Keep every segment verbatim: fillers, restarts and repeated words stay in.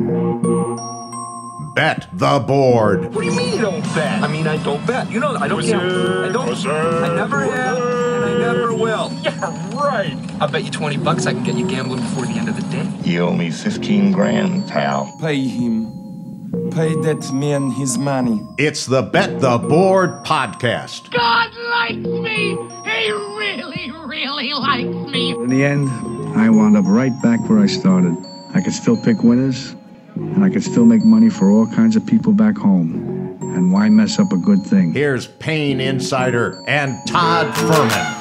Bet the board. What do you mean you don't bet? I mean, I don't bet. You know, I don't gamble. I don't. I never have, and I never will. Yeah, right. I'll bet you twenty bucks I can get you gambling before the end of the day. You owe me fifteen grand, pal. Pay him. Pay that man his money. It's the Bet the Board podcast. God likes me. He really, really likes me. In the end, I wound up right back where I started. I could still pick winners, and I could still make money for all kinds of people back home. And why mess up a good thing? Here's Payne Insider and Todd Fuhrman.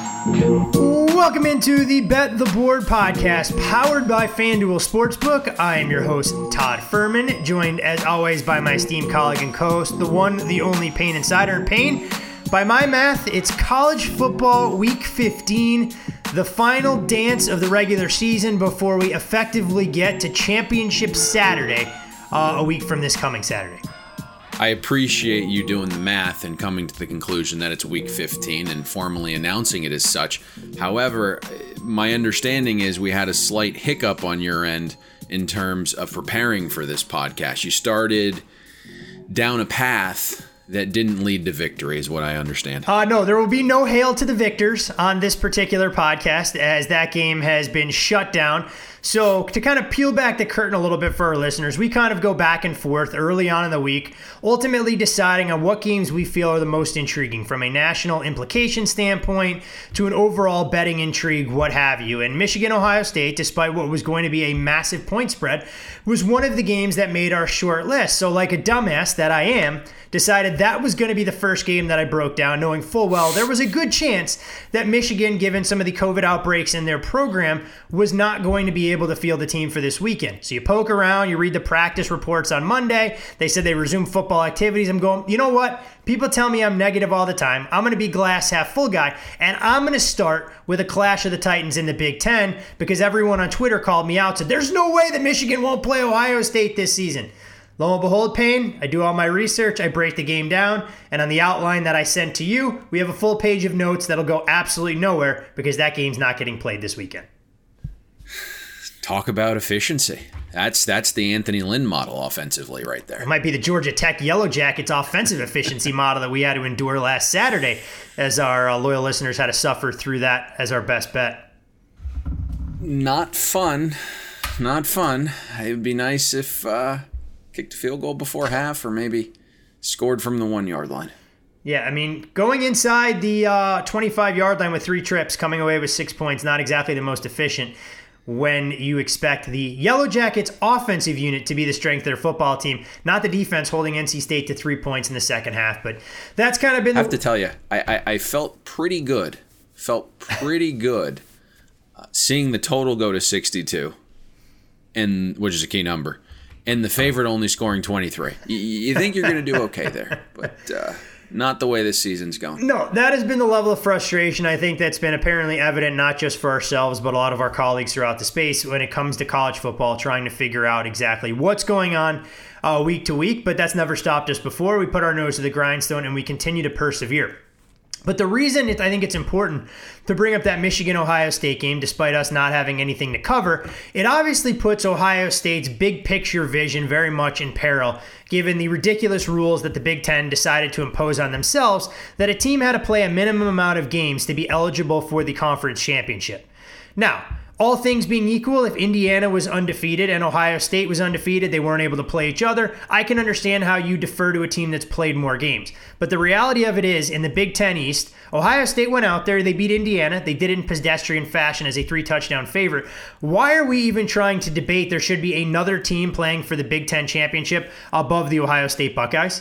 Welcome into the Bet the Board podcast, powered by FanDuel Sportsbook. I am your host, Todd Fuhrman, joined as always by my esteemed colleague and co-host, the one, the only Payne Insider. And Payne, by my math, it's college football week fifteen, the final dance of the regular season before we effectively get to Championship Saturday, uh, a week from this coming Saturday. I appreciate you doing the math and coming to the conclusion that it's week fifteen and formally announcing it as such. However, my understanding is we had a slight hiccup on your end in terms of preparing for this podcast. You started down a path that didn't lead to victory, is what I understand. Uh, no, there will be no hail to the victors on this particular podcast, as that game has been shut down. So to kind of peel back the curtain a little bit for our listeners, we kind of go back and forth early on in the week, ultimately deciding on what games we feel are the most intriguing from a national implication standpoint to an overall betting intrigue, what have you. And Michigan-Ohio State, despite what was going to be a massive point spread, was one of the games that made our short list. So like a dumbass that I am, decided that was going to be the first game that I broke down, knowing full well there was a good chance that Michigan, given some of the COVID outbreaks in their program, was not going to be able to field the team for this weekend. So you poke around, you read the practice reports on Monday. They said they resumed football activities. I'm going, you know what? People tell me I'm negative all the time. I'm going to be glass half full guy, and I'm going to start with a clash of the Titans in the Big Ten because everyone on Twitter called me out, said there's no way that Michigan won't play Ohio State this season. Lo and behold, Payne, I do all my research, I break the game down, and on the outline that I sent to you, we have a full page of notes that'll go absolutely nowhere because that game's not getting played this weekend. Talk about efficiency. That's that's the Anthony Lynn model offensively right there. It might be the Georgia Tech Yellow Jackets offensive efficiency model that we had to endure last Saturday as our uh, loyal listeners had to suffer through that as our best bet. Not fun. Not fun. It would be nice if... Uh... kicked a field goal before half, or maybe scored from the one-yard line. Yeah, I mean, going inside the uh, twenty-five-yard line with three trips, coming away with six points, not exactly the most efficient when you expect the Yellow Jackets offensive unit to be the strength of their football team, not the defense holding N C State to three points in the second half. But that's kind of been the... I have to tell you, I, I, I felt pretty good, felt pretty good uh, seeing the total go to sixty-two, and which is a key number. And the favorite only scoring twenty-three. You, you think you're going to do okay there, but uh, not the way this season's going. No, that has been the level of frustration I think that's been apparently evident not just for ourselves, but a lot of our colleagues throughout the space when it comes to college football, trying to figure out exactly what's going on uh, week to week. But that's never stopped us before. We put our nose to the grindstone and we continue to persevere. But the reason it, I think it's important to bring up that Michigan-Ohio State game, despite us not having anything to cover, it obviously puts Ohio State's big picture vision very much in peril, given the ridiculous rules that the Big Ten decided to impose on themselves, that a team had to play a minimum amount of games to be eligible for the conference championship. Now, all things being equal, if Indiana was undefeated and Ohio State was undefeated, they weren't able to play each other, I can understand how you defer to a team that's played more games. But the reality of it is, in the Big Ten East, Ohio State went out there, they beat Indiana, they did it in pedestrian fashion as a three-touchdown favorite. Why are we even trying to debate there should be another team playing for the Big Ten championship above the Ohio State Buckeyes?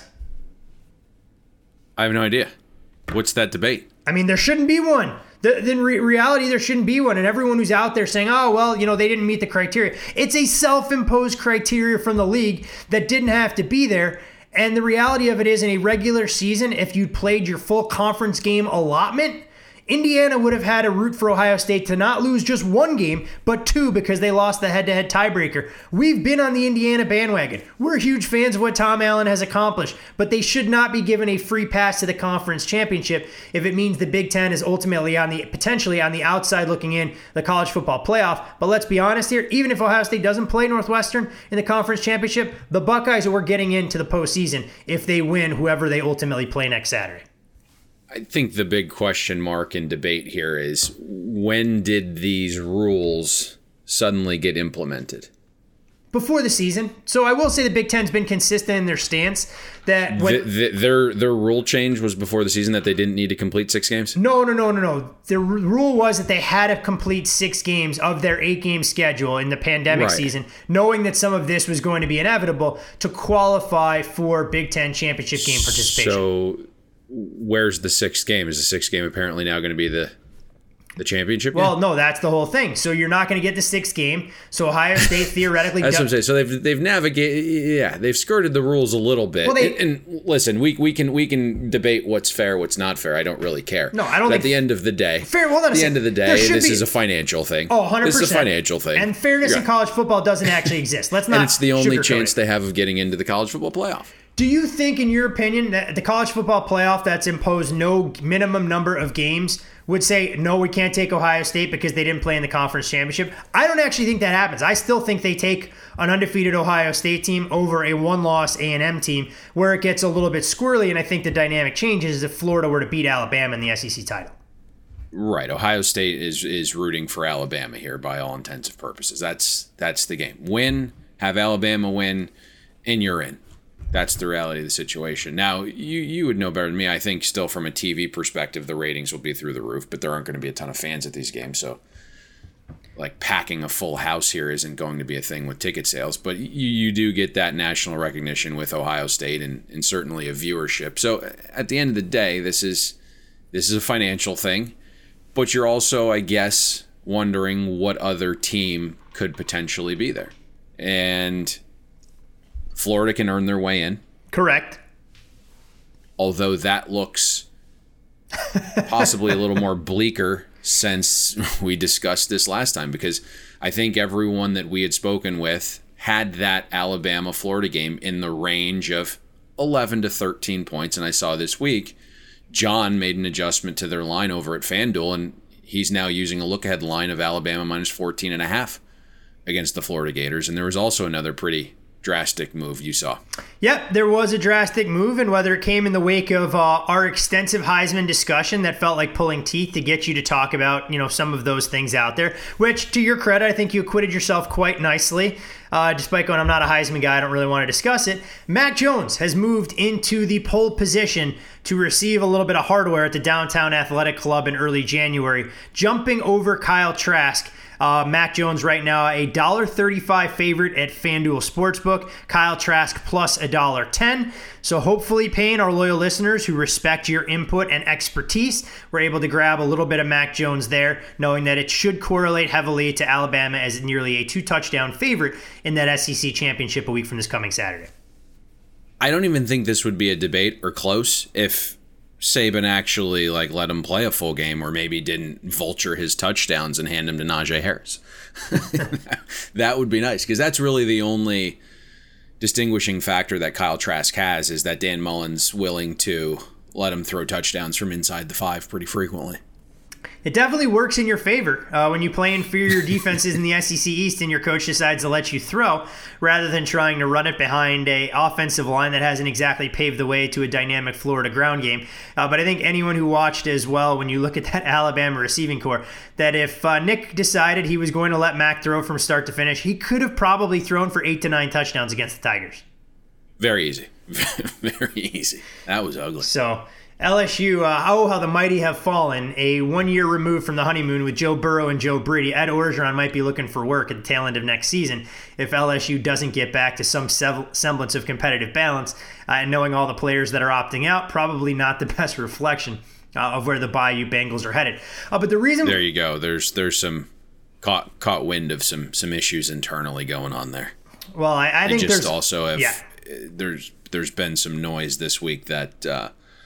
I have no idea. What's that debate? I mean, there shouldn't be one. In re- reality, there shouldn't be one. And everyone who's out there saying, oh, well, you know, they didn't meet the criteria. It's a self-imposed criteria from the league that didn't have to be there. And the reality of it is, in a regular season, if you'd played your full conference game allotment, Indiana would have had to root for Ohio State to not lose just one game, but two because they lost the head-to-head tiebreaker. We've been on the Indiana bandwagon. We're huge fans of what Tom Allen has accomplished, but they should not be given a free pass to the conference championship if it means the Big Ten is ultimately on the potentially on the outside looking in the college football playoff. But let's be honest here, even if Ohio State doesn't play Northwestern in the conference championship, the Buckeyes are getting into the postseason if they win whoever they ultimately play next Saturday. I think the big question mark and debate here is, when did these rules suddenly get implemented? Before the season. So I will say the Big Ten's been consistent in their stance that when, the, the, their their rule change was before the season that they didn't need to complete six games? No, no, no, no, no. The r- rule was that they had to complete six games of their eight-game schedule in the pandemic right. season, knowing that some of this was going to be inevitable to qualify for Big Ten championship game participation. So where's the sixth game? Is the sixth game apparently now going to be the the championship game? Well, no, that's the whole thing. So you're not going to get the sixth game. So Ohio State theoretically That's does- what I'm saying. So they've they've navigated, yeah, they've skirted the rules a little bit. Well, they- and, and listen, we we can we can debate what's fair, what's not fair. I don't really care. No, I don't But think- at the end of the day, Fair- hold on a at the second. end of the There day, should this be- is a financial thing. Oh, one hundred percent. This is a financial thing. And fairness Yeah. in college football doesn't actually exist. Let's not And it's the only sugarcoat chance it. they have of getting into the college football playoff. Do you think, in your opinion, that the college football playoff that's imposed no minimum number of games would say, no, we can't take Ohio State because they didn't play in the conference championship? I don't actually think that happens. I still think they take an undefeated Ohio State team over a one-loss A and M team where it gets a little bit squirrely, and I think the dynamic changes if Florida were to beat Alabama in the S E C title. Right. Ohio State is is rooting for Alabama here by all intents and purposes. That's that's the game. Win, have Alabama win, and you're in. That's the reality of the situation. Now, you you would know better than me. I think still from a T V perspective, the ratings will be through the roof, but there aren't going to be a ton of fans at these games. So, like, packing a full house here isn't going to be a thing with ticket sales. But you, you do get that national recognition with Ohio State and, and certainly a viewership. So, at the end of the day, this is this is a financial thing. But you're also, I guess, wondering what other team could potentially be there. And Florida can earn their way in. Correct. Although that looks possibly a little more bleaker since we discussed this last time, because I think everyone that we had spoken with had that Alabama-Florida game in the range of eleven to thirteen points. And I saw this week, John made an adjustment to their line over at FanDuel, and he's now using a look-ahead line of Alabama minus fourteen and a half against the Florida Gators. And there was also another pretty drastic move you saw. Yep, there was a drastic move, and whether it came in the wake of uh, our extensive Heisman discussion that felt like pulling teeth to get you to talk about, you know, some of those things out there, which, to your credit, I think you acquitted yourself quite nicely. Uh, despite going, I'm not a Heisman guy, I don't really want to discuss it. Mac Jones has moved into the pole position to receive a little bit of hardware at the Downtown Athletic Club in early January, jumping over Kyle Trask. Uh, Mac Jones right now a one dollar thirty-five favorite at FanDuel Sportsbook. Kyle Trask plus one dollar ten. So hopefully, Payne, our loyal listeners who respect your input and expertise, were able to grab a little bit of Mac Jones there, knowing that it should correlate heavily to Alabama as nearly a two-touchdown favorite in that S E C championship a week from this coming Saturday. I don't even think this would be a debate or close if Saban actually like let him play a full game, or maybe didn't vulture his touchdowns and hand him to Najee Harris. That would be nice, because that's really the only distinguishing factor that Kyle Trask has, is that Dan Mullen's willing to let him throw touchdowns from inside the five pretty frequently. It definitely works in your favor uh, when you play inferior defenses in the S E C East and your coach decides to let you throw rather than trying to run it behind a offensive line that hasn't exactly paved the way to a dynamic Florida ground game. Uh, but I think anyone who watched as well, when you look at that Alabama receiving core, that if uh, Nick decided he was going to let Mac throw from start to finish, he could have probably thrown for eight to nine touchdowns against the Tigers. Very easy. Very easy. That was ugly. So L S U, uh, oh, how the mighty have fallen. A one year removed from the honeymoon with Joe Burrow and Joe Brady. Ed Orgeron might be looking for work at the tail end of next season if L S U doesn't get back to some semblance of competitive balance. Uh, and knowing all the players that are opting out, probably not the best reflection uh, of where the Bayou Bengals are headed. Uh, but the reason... There you go. There's there's some caught caught wind of some some issues internally going on there. Well, I, I think just there's... also have... Yeah. There's, there's been some noise this week that... Uh,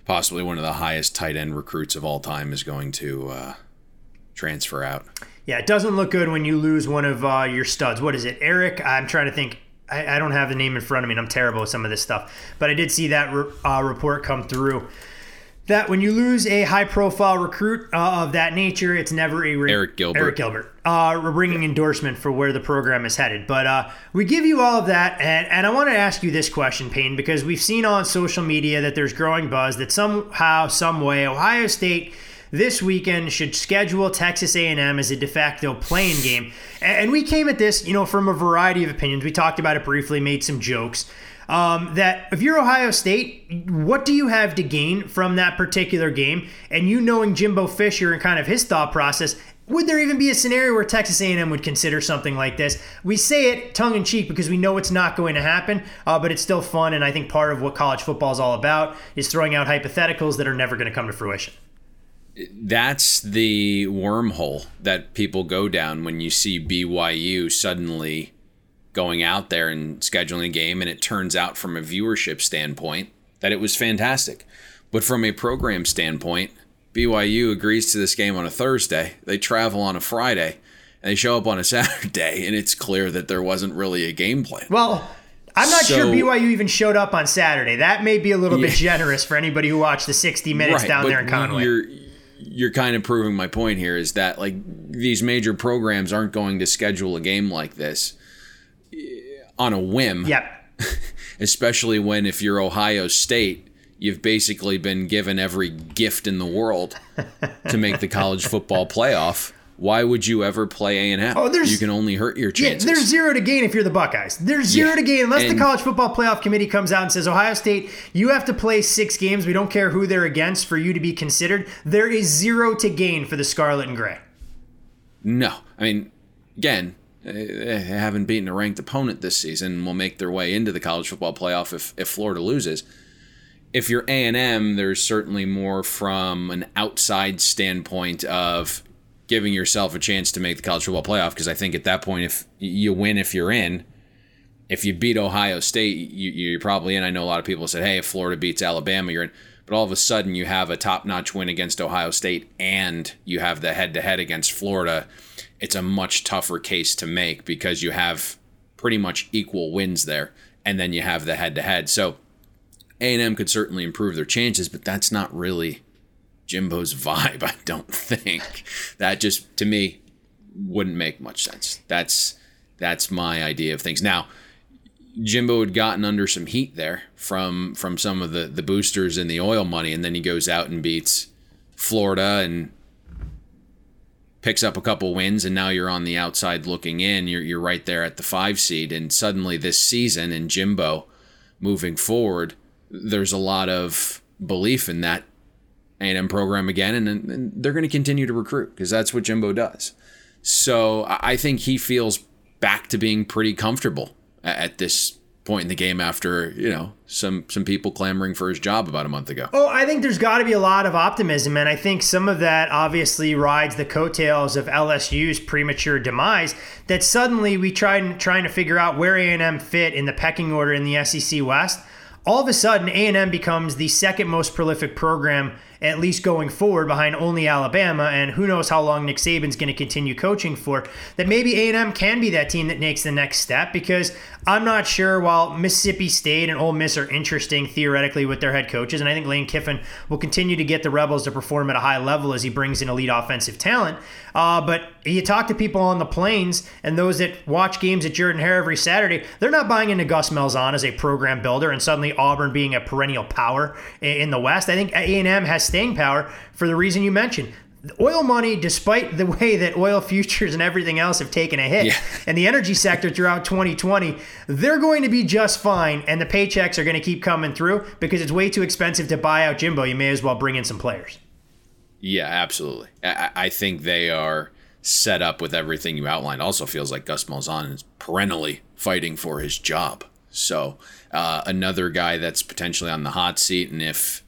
possibly one of the highest tight end recruits of all time is going to uh, transfer out. Yeah, it doesn't look good when you lose one of uh, your studs. What is it, Eric? I'm trying to think. I, I don't have the name in front of me, and I'm terrible with some of this stuff. But I did see that re- uh, report come through. That when you lose a high-profile recruit uh, of that nature, it's never a re- Eric Gilbert. Eric Gilbert, uh, a ringing endorsement for where the program is headed. But uh, we give you all of that, and, and I want to ask you this question, Payne, because we've seen on social media that there's growing buzz that somehow, some way, Ohio State this weekend should schedule Texas A and M as a de facto playing game. And we came at this, you know, from a variety of opinions. We talked about it briefly, made some jokes. Um, that if you're Ohio State, what do you have to gain from that particular game? And you knowing Jimbo Fisher and kind of his thought process, would there even be a scenario where Texas A and M would consider something like this? We say it tongue-in-cheek because we know it's not going to happen, uh, but it's still fun, and I think part of what college football is all about is throwing out hypotheticals that are never going to come to fruition. That's the wormhole that people go down when you see B Y U suddenly going out there and scheduling a game, and it turns out from a viewership standpoint that it was fantastic. But from a program standpoint, B Y U agrees to this game on a Thursday, they travel on a Friday, and they show up on a Saturday, and it's clear that there wasn't really a game plan. Well, I'm not so, sure B Y U even showed up on Saturday. That may be a little yeah. bit generous for anybody who watched the sixty minutes right, down but there in Conway. You're, you're kind of proving my point here is that like these major programs aren't going to schedule a game like this on a whim. Yep. Especially when if you're Ohio State, you've basically been given every gift in the world to make the college football playoff. Why would you ever play A and M? Oh, there's, you can only hurt your chances. Yeah, there's zero to gain if you're the Buckeyes. There's zero yeah. to gain unless and, the College Football Playoff Committee comes out and says, Ohio State, you have to play six games. We don't care who they're against for you to be considered. There is zero to gain for the Scarlet and Gray. No. I mean, again, they haven't beaten a ranked opponent this season and will make their way into the college football playoff if, if Florida loses. If you're A and M, there's certainly more from an outside standpoint of giving yourself a chance to make the college football playoff, because I think at that point, if you win, if you're in, if you beat Ohio State, you, you're probably in. I know a lot of people said, hey, if Florida beats Alabama, you're in. But all of a sudden, you have a top-notch win against Ohio State and you have the head-to-head against Florida. It's a much tougher case to make because you have pretty much equal wins there, and then you have the head-to-head. So A and M could certainly improve their chances, but that's not really Jimbo's vibe, I don't think. That just, to me, wouldn't make much sense. That's that's my idea of things. Now, Jimbo had gotten under some heat there from from some of the, the boosters and the oil money, and then he goes out and beats Florida and picks up a couple wins, and now you're on the outside looking in. You're you're right there at the five seed, and suddenly this season and Jimbo moving forward, there's a lot of belief in that A and M program again, and, and they're going to continue to recruit because that's what Jimbo does. So I think he feels back to being pretty comfortable at this point in the game after, you know, some some people clamoring for his job about a month ago. Oh, I think there's got to be a lot of optimism, and I think some of that obviously rides the coattails of L S U's premature demise, that suddenly we tried trying to figure out where A and M fit in the pecking order in the S E C West. All of a sudden, A and M becomes the second most prolific program, at least going forward, behind only Alabama, and who knows how long Nick Saban's going to continue coaching for, that maybe A and M can be that team that makes the next step, because I'm not sure, while Mississippi State and Ole Miss are interesting theoretically with their head coaches, and I think Lane Kiffin will continue to get the Rebels to perform at a high level as he brings in elite offensive talent, uh, but you talk to people on the Plains and those that watch games at Jordan-Hare every Saturday, they're not buying into Gus Malzahn as a program builder and suddenly Auburn being a perennial power in the West. I think A and M has staying power for the reason you mentioned. The oil money, despite the way that oil futures and everything else have taken a hit, yeah. and the energy sector throughout twenty twenty, they're going to be just fine, and the paychecks are going to keep coming through because it's way too expensive to buy out Jimbo. You may as well bring in some players. Yeah, absolutely. I, I think they are set up with everything you outlined. Also feels like Gus Malzahn is perennially fighting for his job. So uh, another guy that's potentially on the hot seat, and if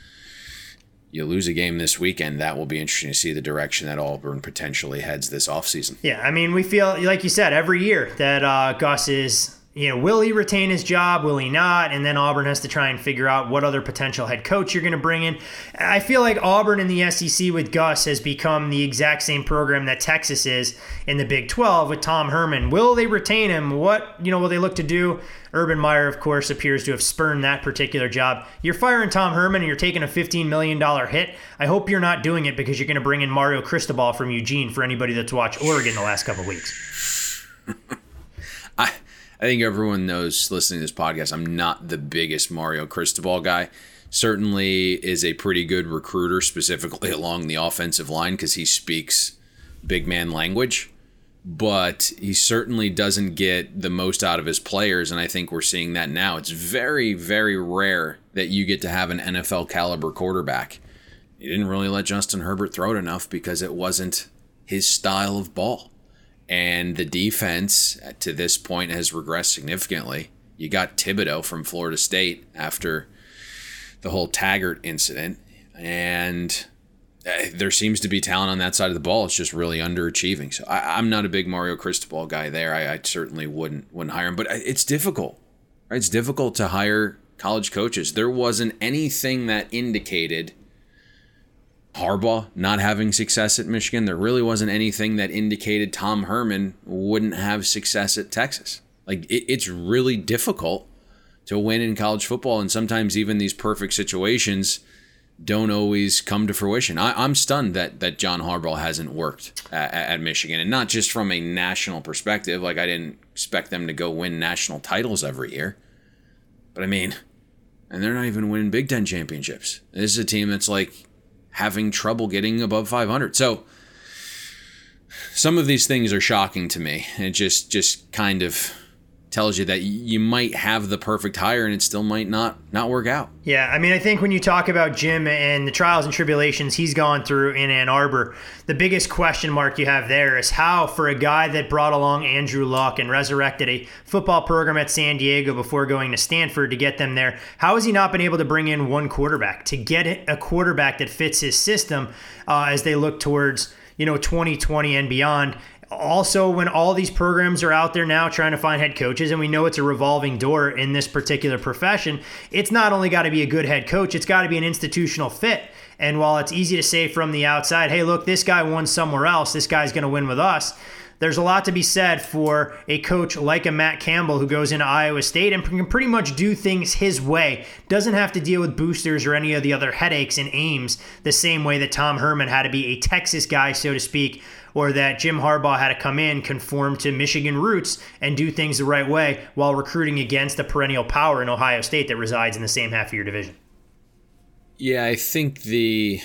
you lose a game this weekend, that will be interesting to see the direction that Auburn potentially heads this offseason. Yeah, I mean, we feel, like you said, every year that uh, Gus is you know, will he retain his job? Will he not? And then Auburn has to try and figure out what other potential head coach you're going to bring in. I feel like Auburn in the S E C with Gus has become the exact same program that Texas is in the Big twelve with Tom Herman. Will they retain him? What, you know, will they look to do? Urban Meyer, of course, appears to have spurned that particular job. You're firing Tom Herman and you're taking a fifteen million dollars hit. I hope you're not doing it because you're going to bring in Mario Cristobal from Eugene for anybody that's watched Oregon the last couple of weeks. I I think everyone knows listening to this podcast, I'm not the biggest Mario Cristobal guy. Certainly is a pretty good recruiter, specifically along the offensive line because he speaks big man language. But he certainly doesn't get the most out of his players, and I think we're seeing that now. It's very, very rare that you get to have an N F L caliber quarterback. He didn't really let Justin Herbert throw it enough because it wasn't his style of ball. And the defense, to this point, has regressed significantly. You got Thibodeau from Florida State after the whole Taggart incident. And there seems to be talent on that side of the ball. It's just really underachieving. So I, I'm not a big Mario Cristobal guy there. I, I certainly wouldn't wouldn't hire him. But it's difficult. Right? It's difficult to hire college coaches. There wasn't anything that indicated Harbaugh not having success at Michigan. There really wasn't anything that indicated Tom Herman wouldn't have success at Texas. Like, it, it's really difficult to win in college football, and sometimes even these perfect situations don't always come to fruition. I, I'm stunned that that John Harbaugh hasn't worked at, at Michigan, and not just from a national perspective. Like, I didn't expect them to go win national titles every year. But I mean, and they're not even winning Big Ten championships. This is a team that's like having trouble getting above five hundred. So some of these things are shocking to me. It just just kind of tells you that you might have the perfect hire and it still might not not work out. Yeah, I mean, I think when you talk about Jim and the trials and tribulations he's gone through in Ann Arbor, the biggest question mark you have there is how, for a guy that brought along Andrew Luck and resurrected a football program at San Diego before going to Stanford to get them there, how has he not been able to bring in one quarterback, to get a quarterback that fits his system uh, as they look towards, you know, twenty twenty and beyond? Also, when all these programs are out there now trying to find head coaches, and we know it's a revolving door in this particular profession, it's not only got to be a good head coach, it's got to be an institutional fit. And while it's easy to say from the outside, hey, look, this guy won somewhere else, this guy's going to win with us, there's a lot to be said for a coach like a Matt Campbell who goes into Iowa State and can pretty much do things his way. Doesn't have to deal with boosters or any of the other headaches and aims the same way that Tom Herman had to be a Texas guy, so to speak, or that Jim Harbaugh had to come in, conform to Michigan roots, and do things the right way while recruiting against a perennial power in Ohio State that resides in the same half of your division. Yeah, I think the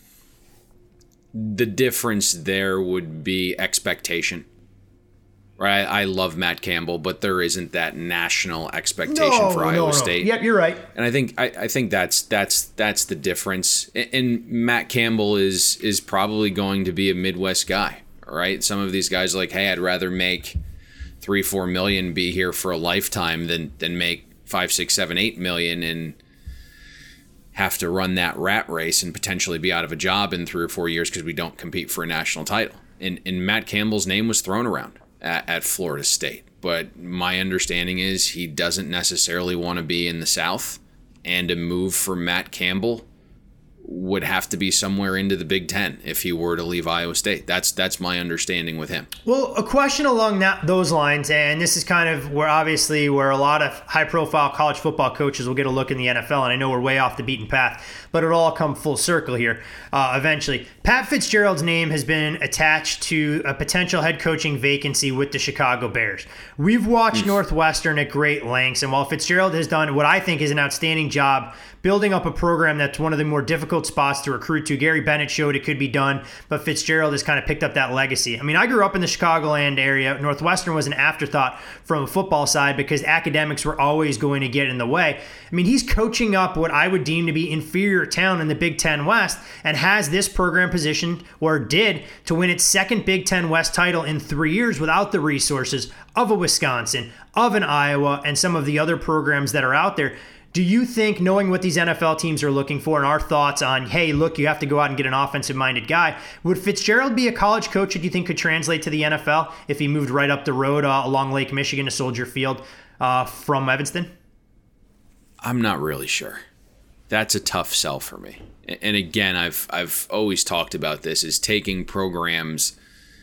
the difference there would be expectation. Right? I love Matt Campbell, but there isn't that national expectation no, for no, Iowa no. State. Yep, you're right. And I think I, I think that's that's that's the difference. And Matt Campbell is is probably going to be a Midwest guy. Right? Some of these guys are like, hey, I'd rather make three, four million, be here for a lifetime than than make five, six, seven, eight million and have to run that rat race and potentially be out of a job in three or four years because we don't compete for a national title. And and Matt Campbell's name was thrown around at, at Florida State. But my understanding is he doesn't necessarily want to be in the South, and a move for Matt Campbell would have to be somewhere into the Big Ten if he were to leave Iowa State. That's that's my understanding with him. Well, a question along that those lines, and this is kind of where obviously where a lot of high-profile college football coaches will get a look in the N F L, and I know we're way off the beaten path, but it'll all come full circle here uh, eventually. Pat Fitzgerald's name has been attached to a potential head coaching vacancy with the Chicago Bears. We've watched mm. Northwestern at great lengths, and while Fitzgerald has done what I think is an outstanding job building up a program that's one of the more difficult spots to recruit to. Gary Bennett showed it could be done, but Fitzgerald has kind of picked up that legacy. I mean, I grew up in the Chicagoland area. Northwestern was an afterthought from a football side because academics were always going to get in the way. I mean, he's coaching up what I would deem to be inferior town in the Big Ten West and has this program positioned, or did, to win its second Big Ten West title in three years without the resources of a Wisconsin, of an Iowa, and some of the other programs that are out there. Do you think, knowing what these N F L teams are looking for and our thoughts on, hey, look, you have to go out and get an offensive-minded guy, would Fitzgerald be a college coach that you think could translate to the N F L if he moved right up the road uh, along Lake Michigan to Soldier Field uh, from Evanston? I'm not really sure. That's a tough sell for me. And again, I've I've always talked about this, is taking programs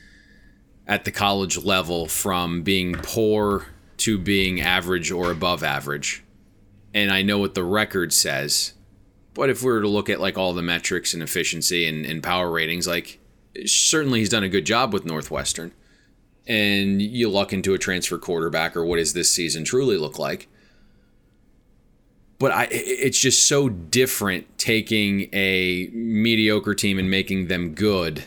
at the college level from being poor to being average or above average. And I know what the record says, but if we were to look at like all the metrics and efficiency and, and power ratings, like certainly he's done a good job with Northwestern. And you luck into a transfer quarterback, or what does this season truly look like? But I, it's just so different taking a mediocre team and making them good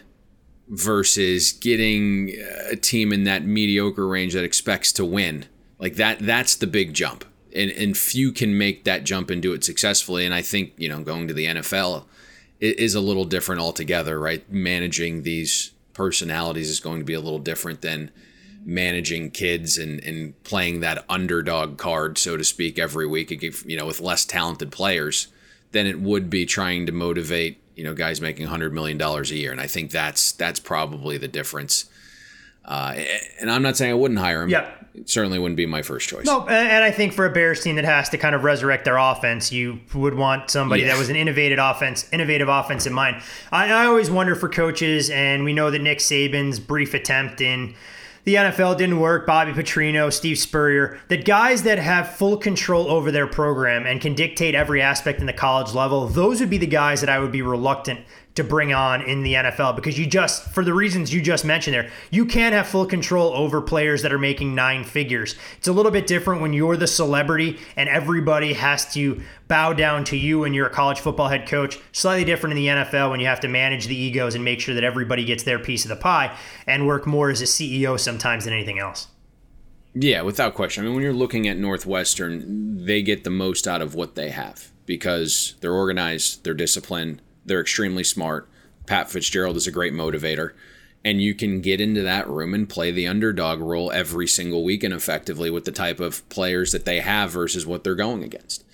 versus getting a team in that mediocre range that expects to win. Like that, that's the big jump. And, and few can make that jump and do it successfully. And I think, you know, going to the N F L is a little different altogether, right? Managing these personalities is going to be a little different than managing kids and, and playing that underdog card, so to speak, every week, you know, with less talented players than it would be trying to motivate, you know, guys making one hundred million dollars a year. And I think that's that's probably the difference. Uh, and I'm not saying I wouldn't hire him. Yep. It certainly wouldn't be my first choice. No, and I think for a Bears team that has to kind of resurrect their offense, you would want somebody yeah. that was an innovative offense, innovative offense in mind. I, I always wonder for coaches, and we know that Nick Saban's brief attempt in the N F L didn't work, Bobby Petrino, Steve Spurrier, that guys that have full control over their program and can dictate every aspect in the college level, those would be the guys that I would be reluctant to bring on in the N F L, because you just, for the reasons you just mentioned there, you can't have full control over players that are making nine figures. It's a little bit different when you're the celebrity and everybody has to bow down to you and you're a college football head coach. Slightly different in the N F L when you have to manage the egos and make sure that everybody gets their piece of the pie and work more as a C E O sometimes than anything else. Yeah, without question. I mean, when you're looking at Northwestern, they get the most out of what they have because they're organized, they're disciplined, they're extremely smart. Pat Fitzgerald is a great motivator. And you can get into that room and play the underdog role every single week and effectively with the type of players that they have versus what they're going against.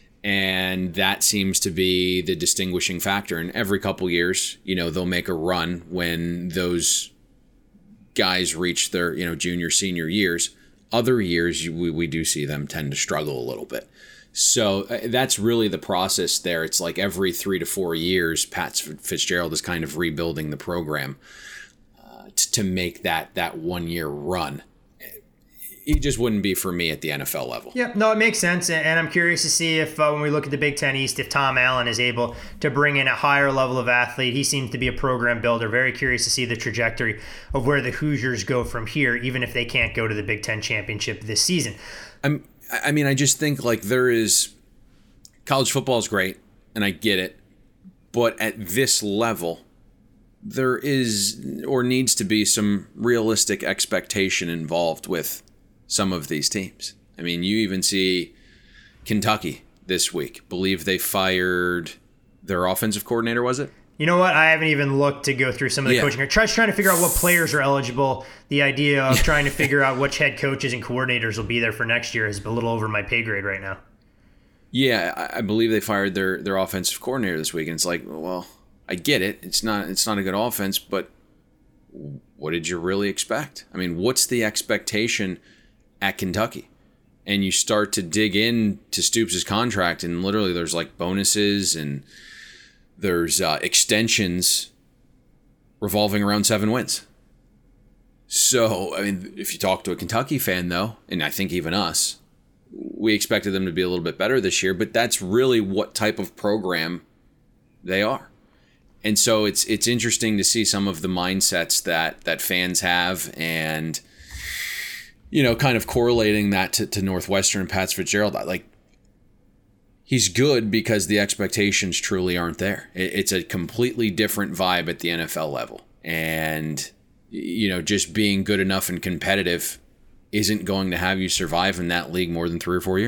And that seems to be the distinguishing factor. And every couple years, you know, they'll make a run when those guys reach their, you know, junior, senior years. Other years, we, we do see them tend to struggle a little bit. So that's really the process there. It's like every three to four years, Pat Fitzgerald is kind of rebuilding the program uh, t- to make that that one-year run. It just wouldn't be for me at the N F L level. Yeah, no, it makes sense. And I'm curious to see if uh, when we look at the Big Ten East, if Tom Allen is able to bring in a higher level of athlete. He seems to be a program builder. Very curious to see the trajectory of where the Hoosiers go from here, even if they can't go to the Big Ten championship this season. I'm, I mean, I just think like there is college football is great, and I get it. But at this level, there is or needs to be some realistic expectation involved with some of these teams. I mean, you even see Kentucky this week. Believe they fired their offensive coordinator, was it? You know what? I haven't even looked to go through some of the yeah. coaching. Try trying to figure out what players are eligible. The idea of trying to figure out which head coaches and coordinators will be there for next year is a little over my pay grade right now. Yeah, I believe they fired their, their offensive coordinator this week, and it's like, well, I get it. It's not it's not a good offense, but what did you really expect? I mean, what's the expectation at Kentucky? And you start to dig into Stoops' contract, and literally there's like bonuses and there's uh, extensions revolving around seven wins. So, I mean, if you talk to a Kentucky fan, though, and I think even us, we expected them to be a little bit better this year, but that's really what type of program they are. And so it's it's interesting to see some of the mindsets that that fans have and, you know, kind of correlating that to, to Northwestern and Pat Fitzgerald. Like, he's good because the expectations truly aren't there. It's a completely different vibe at the N F L level. And, you know, just being good enough and competitive isn't going to have you survive in that league more than three or four years.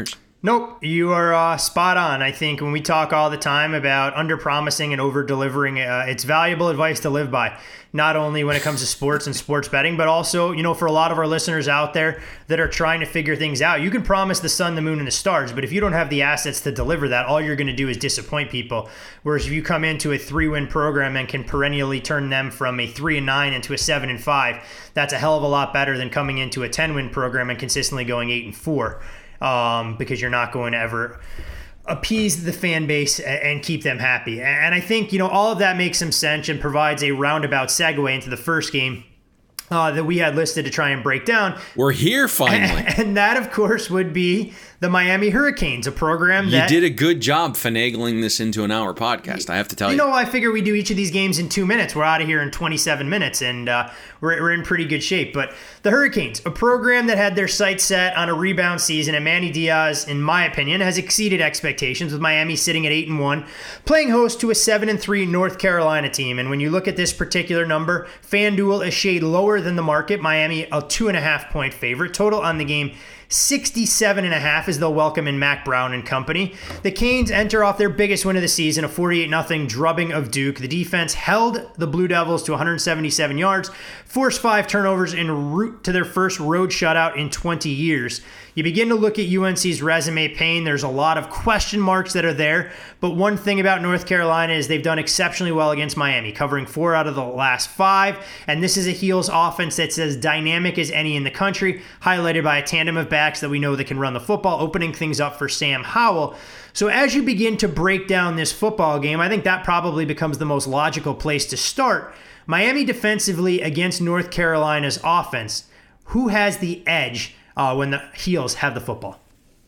Nope, you are uh, spot on. I think when we talk all the time about under-promising and over-delivering, uh, it's valuable advice to live by, not only when it comes to sports and sports betting, but also, you know, for a lot of our listeners out there that are trying to figure things out. You can promise the sun, the moon, and the stars, but if you don't have the assets to deliver that, all you're going to do is disappoint people. Whereas if you come into a three-win program and can perennially turn them from a three and nine into a seven and five, that's a hell of a lot better than coming into a ten-win program and consistently going eight and four. Um, because you're not going to ever appease the fan base and keep them happy. And I think, you know, all of that makes some sense and provides a roundabout segue into the first game uh, that we had listed to try and break down. We're here finally. And that, of course, would be the Miami Hurricanes, a program that... You did a good job finagling this into an hour podcast, I have to tell you. You know, I figure we do each of these games in two minutes. We're out of here in twenty-seven minutes, and uh, we're, we're in pretty good shape. But the Hurricanes, a program that had their sights set on a rebound season, and Manny Diaz, in my opinion, has exceeded expectations, with Miami sitting at eight and one, playing host to a seven and three North Carolina team. And when you look at this particular number, FanDuel a shade lower than the market. Miami a two and a half point favorite. Total on the game, sixty-seven and a half, as they'll welcome in Mac Brown and company. The Canes enter off their biggest win of the season, a forty-eight nothing drubbing of Duke. The defense held the Blue Devils to one hundred seventy-seven yards, forced five turnovers en route to their first road shutout in twenty years. You begin to look at U N C's resume, Payne. There's a lot of question marks that are there, but one thing about North Carolina is they've done exceptionally well against Miami, covering four out of the last five, and this is a Heels offense that's as dynamic as any in the country, highlighted by a tandem of backs that we know that can run the football, opening things up for Sam Howell. So as you begin to break down this football game, I think that probably becomes the most logical place to start. Miami defensively against North Carolina's offense. Who has the edge Uh, when the Heels have the football?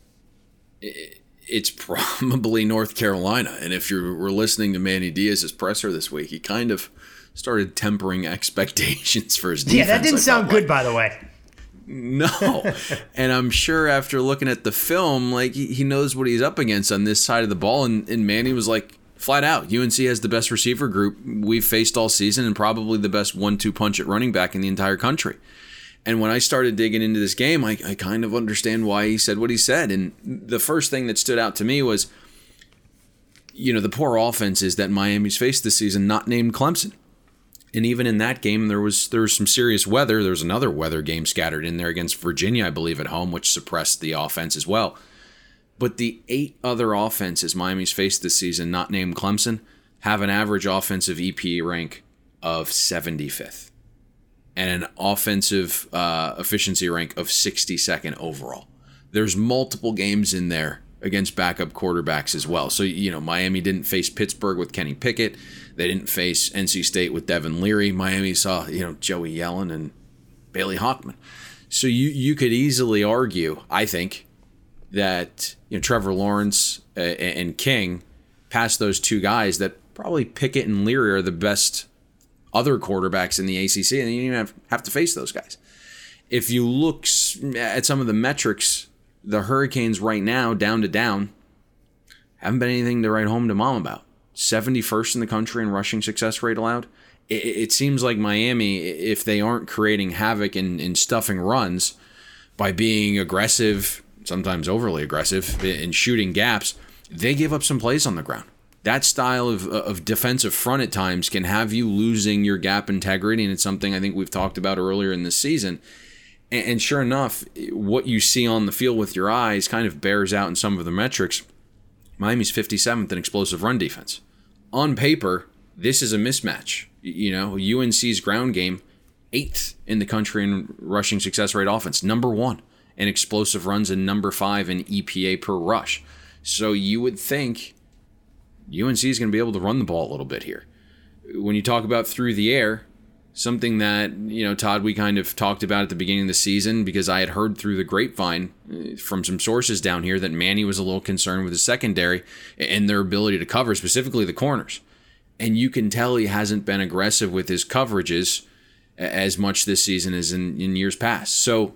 It's probably North Carolina. And if you were listening to Manny Diaz's presser this week, he kind of started tempering expectations for his defense. Yeah, that didn't sound good, like. by the way. No. And I'm sure after looking at the film, like he, he knows what he's up against on this side of the ball. And, and Manny was like, flat out, U N C has the best receiver group we've faced all season and probably the best one two punch at running back in the entire country. And when I started digging into this game, I, I kind of understand why he said what he said. And the first thing that stood out to me was, you know, the poor offenses that Miami's faced this season, not named Clemson. And even in that game, there was there was some serious weather. There was another weather game scattered in there against Virginia, I believe, at home, which suppressed the offense as well. But the eight other offenses Miami's faced this season, not named Clemson, have an average offensive E P A rank of seventy-fifth. And an offensive uh, efficiency rank of sixty-second overall. There's multiple games in there against backup quarterbacks as well. So, you know, Miami didn't face Pittsburgh with Kenny Pickett. They didn't face N C State with Devin Leary. Miami saw, you know, Joey Yellen and Bailey Hockman. So you, you could easily argue, I think, that, you know, Trevor Lawrence uh, and King, past those two guys, that probably Pickett and Leary are the best other quarterbacks in the A C C, and you don't even have, have to face those guys. If you look at some of the metrics, the Hurricanes right now, down to down, haven't been anything to write home to mom about. seventy-first in the country in rushing success rate allowed. It, it seems like Miami, if they aren't creating havoc and, and stuffing runs by being aggressive, sometimes overly aggressive, and shooting gaps, they give up some plays on the ground. That style of of defensive front at times can have you losing your gap integrity, and it's something I think we've talked about earlier in this season. And, and sure enough, what you see on the field with your eyes kind of bears out in some of the metrics. Miami's fifty-seventh in explosive run defense. On paper, this is a mismatch. You know, U N C's ground game, eighth in the country in rushing success rate offense, number one in explosive runs, and number five in E P A per rush. So you would think U N C is going to be able to run the ball a little bit here. When you talk about through the air, something that, you know, Todd, we kind of talked about at the beginning of the season, because I had heard through the grapevine from some sources down here that Manny was a little concerned with the secondary and their ability to cover, specifically the corners. And you can tell he hasn't been aggressive with his coverages as much this season as in, in years past. So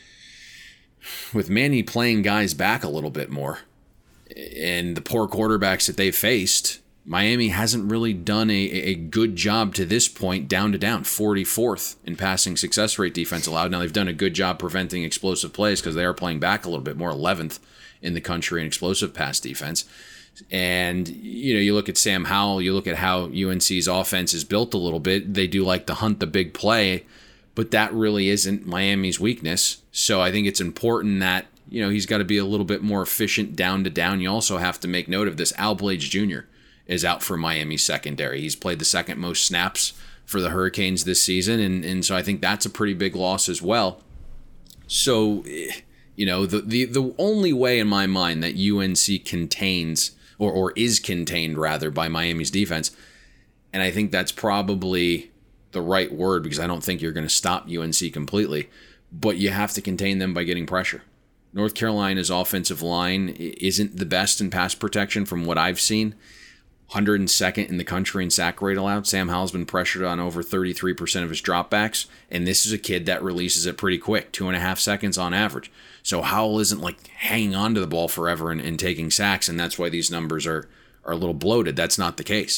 with Manny playing guys back a little bit more, and the poor quarterbacks that they've faced, Miami hasn't really done a, a good job to this point, down to down, forty-fourth in passing success rate defense allowed. Now, they've done a good job preventing explosive plays because they are playing back a little bit more, eleventh in the country in explosive pass defense. And, you know, you look at Sam Howell, you look at how U N C's offense is built a little bit. They do like to hunt the big play, but that really isn't Miami's weakness. So I think it's important that, you know, he's got to be a little bit more efficient down to down. You also have to make note of this. Al Blades Junior is out for Miami's secondary. He's played the second most snaps for the Hurricanes this season, and, and so I think that's a pretty big loss as well. So, you know, the, the, the only way in my mind that U N C contains, or, or is contained rather, by Miami's defense, and I think that's probably the right word because I don't think you're going to stop U N C completely, but you have to contain them by getting pressure. North Carolina's offensive line isn't the best in pass protection from what I've seen. one hundred second in the country in sack rate allowed. Sam Howell's been pressured on over thirty-three percent of his dropbacks, and this is a kid that releases it pretty quick, two and a half seconds on average. So Howell isn't like hanging on to the ball forever and, and taking sacks, and that's why these numbers are, are a little bloated. That's not the case.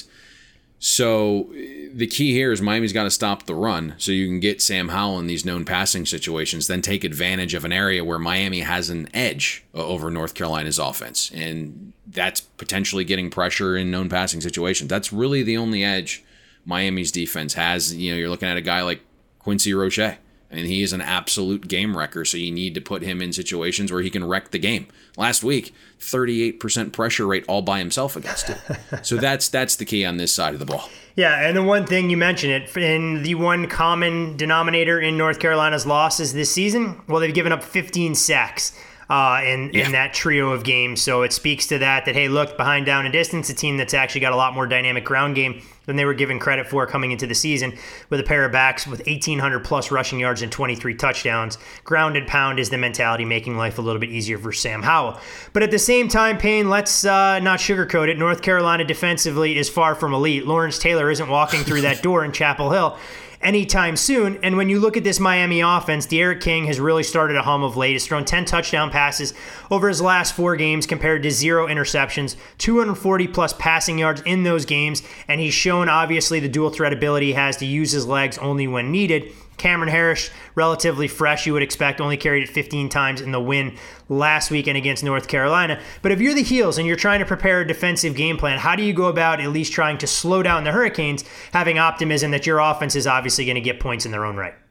So the key here is Miami's got to stop the run so you can get Sam Howell in these known passing situations, then take advantage of an area where Miami has an edge over North Carolina's offense. And that's potentially getting pressure in known passing situations. That's really the only edge Miami's defense has. You know, you're looking at a guy like Quincy Roche. I mean, he is an absolute game wrecker, so you need to put him in situations where he can wreck the game. Last week, thirty-eight percent pressure rate all by himself against it. So that's that's the key on this side of the ball. Yeah, and the one thing you mentioned it, in the one common denominator in North Carolina's losses this season, well, they've given up fifteen sacks uh, in, yeah. in that trio of games. So it speaks to that, that, hey, look, behind down and distance, a team that's actually got a lot more dynamic ground game than they were given credit for coming into the season, with a pair of backs with eighteen hundred plus rushing yards and twenty-three touchdowns. Ground and pound is the mentality, making life a little bit easier for Sam Howell. But at the same time, Payne, let's uh, not sugarcoat it. North Carolina defensively is far from elite. Lawrence Taylor isn't walking through that door in Chapel Hill anytime soon. And when you look at this Miami offense, D'Eriq King has really started a hum of late. He's thrown ten touchdown passes over his last four games compared to zero interceptions, two hundred forty plus passing yards in those games, and he's shown obviously the dual threat ability he has to use his legs only when needed. Cameron Harris, relatively fresh, you would expect, only carried it fifteen times in the win last weekend against North Carolina. But if you're the Heels and you're trying to prepare a defensive game plan, how do you go about at least trying to slow down the Hurricanes, having optimism that your offense is obviously going to get points in their own right?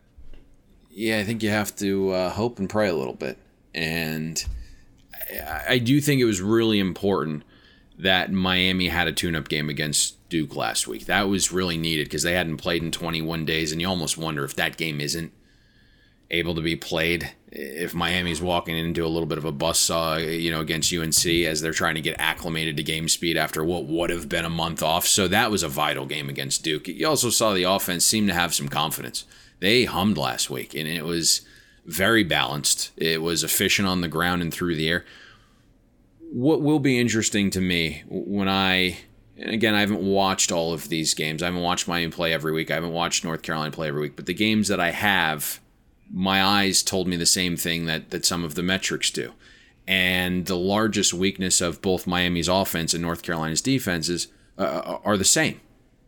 Yeah, I think you have to uh, hope and pray a little bit. And I, I do think it was really important that Miami had a tune-up game against Duke last week. That was really needed because they hadn't played in twenty-one days, and you almost wonder if that game isn't able to be played, if Miami's walking into a little bit of a buzzsaw, you know, against U N C as they're trying to get acclimated to game speed after what would have been a month off. So that was a vital game against Duke. You also saw the offense seem to have some confidence. They hummed last week, and it was very balanced. It was efficient on the ground and through the air. What will be interesting to me when I, and again, I haven't watched all of these games. I haven't watched Miami play every week. I haven't watched North Carolina play every week. But the games that I have, my eyes told me the same thing that, that some of the metrics do. And the largest weakness of both Miami's offense and North Carolina's defenses uh, are the same.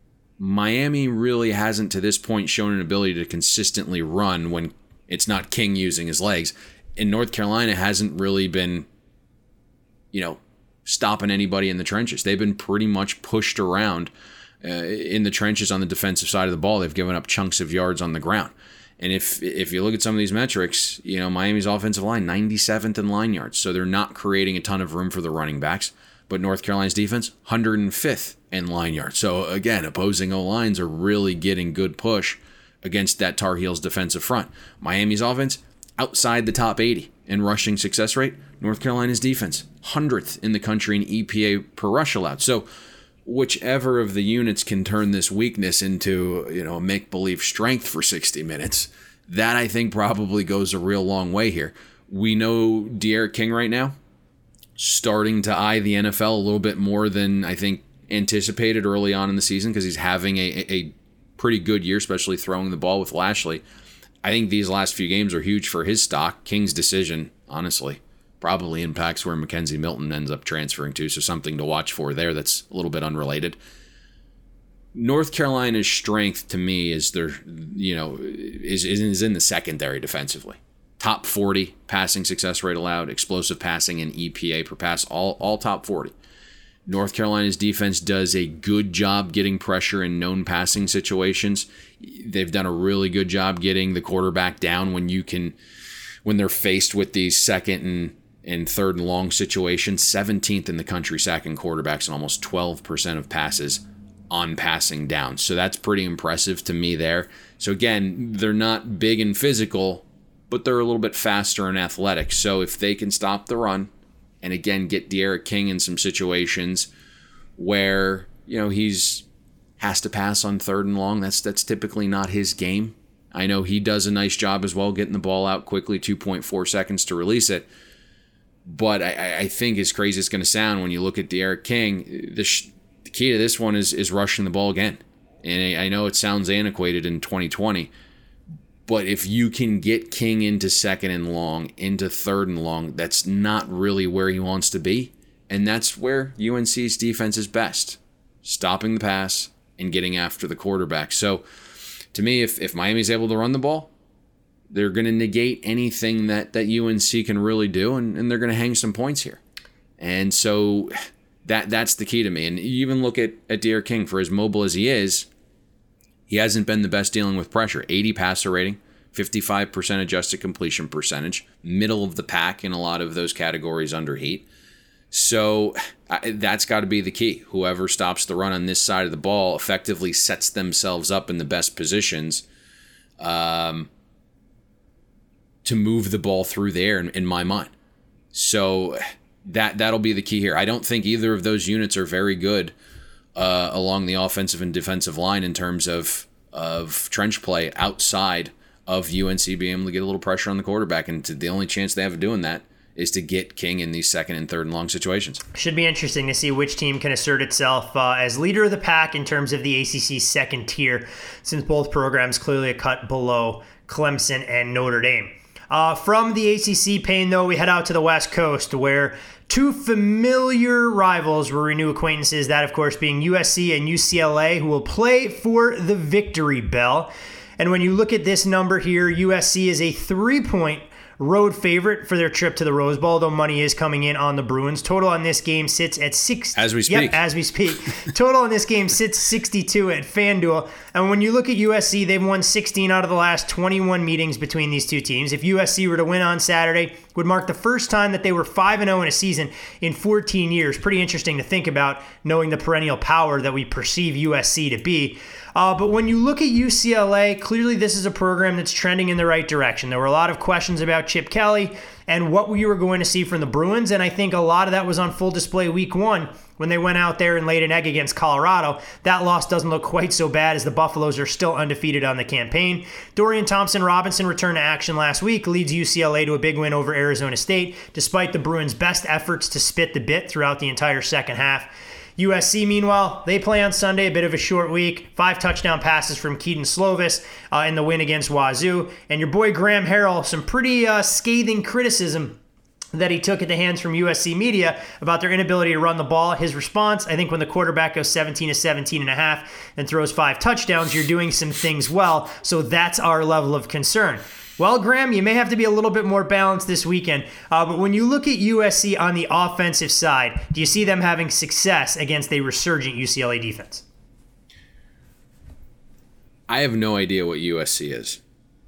Miami really hasn't to this point shown an ability to consistently run when it's not King using his legs. And North Carolina hasn't really been, you know, stopping anybody in the trenches. They've been pretty much pushed around uh, in the trenches on the defensive side of the ball. They've given up chunks of yards on the ground. And if if you look at some of these metrics, you know, Miami's offensive line, ninety-seventh in line yards. So they're not creating a ton of room for the running backs. But North Carolina's defense, one hundred fifth in line yards. So again, opposing O-lines are really getting good push against that Tar Heels defensive front. Miami's offense, outside the top eighty in rushing success rate. North Carolina's defense, one hundredth in the country in E P A per rush allowed. So whichever of the units can turn this weakness into, you know, make-believe strength for sixty minutes, that I think probably goes a real long way here. We know D'Eriq King right now starting to eye the N F L a little bit more than I think anticipated early on in the season because he's having a, a pretty good year, especially throwing the ball with Lashley. I think these last few games are huge for his stock. King's decision, honestly, probably impacts where Mackenzie Milton ends up transferring to, so something to watch for there that's a little bit unrelated. North Carolina's strength to me is their, you know, is, is in the secondary defensively. Top forty passing success rate allowed, explosive passing and E P A per pass, all, all top forty. North Carolina's defense does a good job getting pressure in known passing situations. They've done a really good job getting the quarterback down when you can, when they're faced with these second and, and third and long situations. seventeenth in the country sacking quarterbacks and almost twelve percent of passes on passing down. So that's pretty impressive to me there. So again, they're not big and physical, but they're a little bit faster and athletic. So if they can stop the run, and again, get D'Eriq King in some situations where, you know, he's has to pass on third and long. That's that's typically not his game. I know he does a nice job as well getting the ball out quickly, two point four seconds to release it. But I, I think as crazy as it's going to sound when you look at D'Eriq King, the, sh- the key to this one is, is rushing the ball again. And I, I know it sounds antiquated in twenty twenty, but if you can get King into second and long, into third and long, that's not really where he wants to be. And that's where U N C's defense is best. Stopping the pass and getting after the quarterback. So to me, if, if Miami's able to run the ball, they're going to negate anything that, that U N C can really do, and, and they're going to hang some points here. And so that that's the key to me. And you even look at, at D'Eriq King, for as mobile as he is, he hasn't been the best dealing with pressure. eighty passer rating, fifty-five percent adjusted completion percentage, middle of the pack in a lot of those categories under heat. So I, that's got to be the key. Whoever stops the run on this side of the ball effectively sets themselves up in the best positions um, to move the ball through there, in, in my mind. So that, that'll be the key here. I don't think either of those units are very good Uh, along the offensive and defensive line in terms of of trench play outside of U N C being able to get a little pressure on the quarterback. And to, the only chance they have of doing that is to get King in these second and third and long situations. Should be interesting to see which team can assert itself uh, as leader of the pack in terms of the A C C's second tier, since both programs clearly a cut below Clemson and Notre Dame. Uh, from the A C C pain, though, we head out to the West Coast, where two familiar rivals will renew acquaintances, that, of course, being U S C and U C L A, who will play for the Victory Bell. And when you look at this number here, U S C is a three-point road favorite for their trip to the Rose Bowl, though money is coming in on the Bruins. Total on this game sits at six. As we speak. Yep, as we speak. Total on this game sits sixty-two at FanDuel. And when you look at U S C, they've won sixteen out of the last twenty-one meetings between these two teams. If U S C were to win on Saturday, it would mark the first time that they were five and oh in a season in fourteen years. Pretty interesting to think about, knowing the perennial power that we perceive U S C to be. Uh, but when you look at U C L A, clearly this is a program that's trending in the right direction. There were a lot of questions about Chip Kelly and what we were going to see from the Bruins, and I think a lot of that was on full display week one when they went out there and laid an egg against Colorado. That loss doesn't look quite so bad, as the Buffaloes are still undefeated on the campaign. Dorian Thompson-Robinson returned to action last week, leads U C L A to a big win over Arizona State, despite the Bruins' best efforts to spit the bit throughout the entire second half. U S C, meanwhile, they play on Sunday, a bit of a short week. Five touchdown passes from Keaton Slovis uh, in the win against Wazoo. And your boy Graham Harrell, some pretty uh, scathing criticism that he took at the hands from U S C media about their inability to run the ball. His response, I think when the quarterback goes seventeen to seventeen and a half and throws five touchdowns, you're doing some things well. So that's our level of concern. Well, Graham, you may have to be a little bit more balanced this weekend, uh, but when you look at U S C on the offensive side, do you see them having success against a resurgent U C L A defense? I have no idea what U S C is.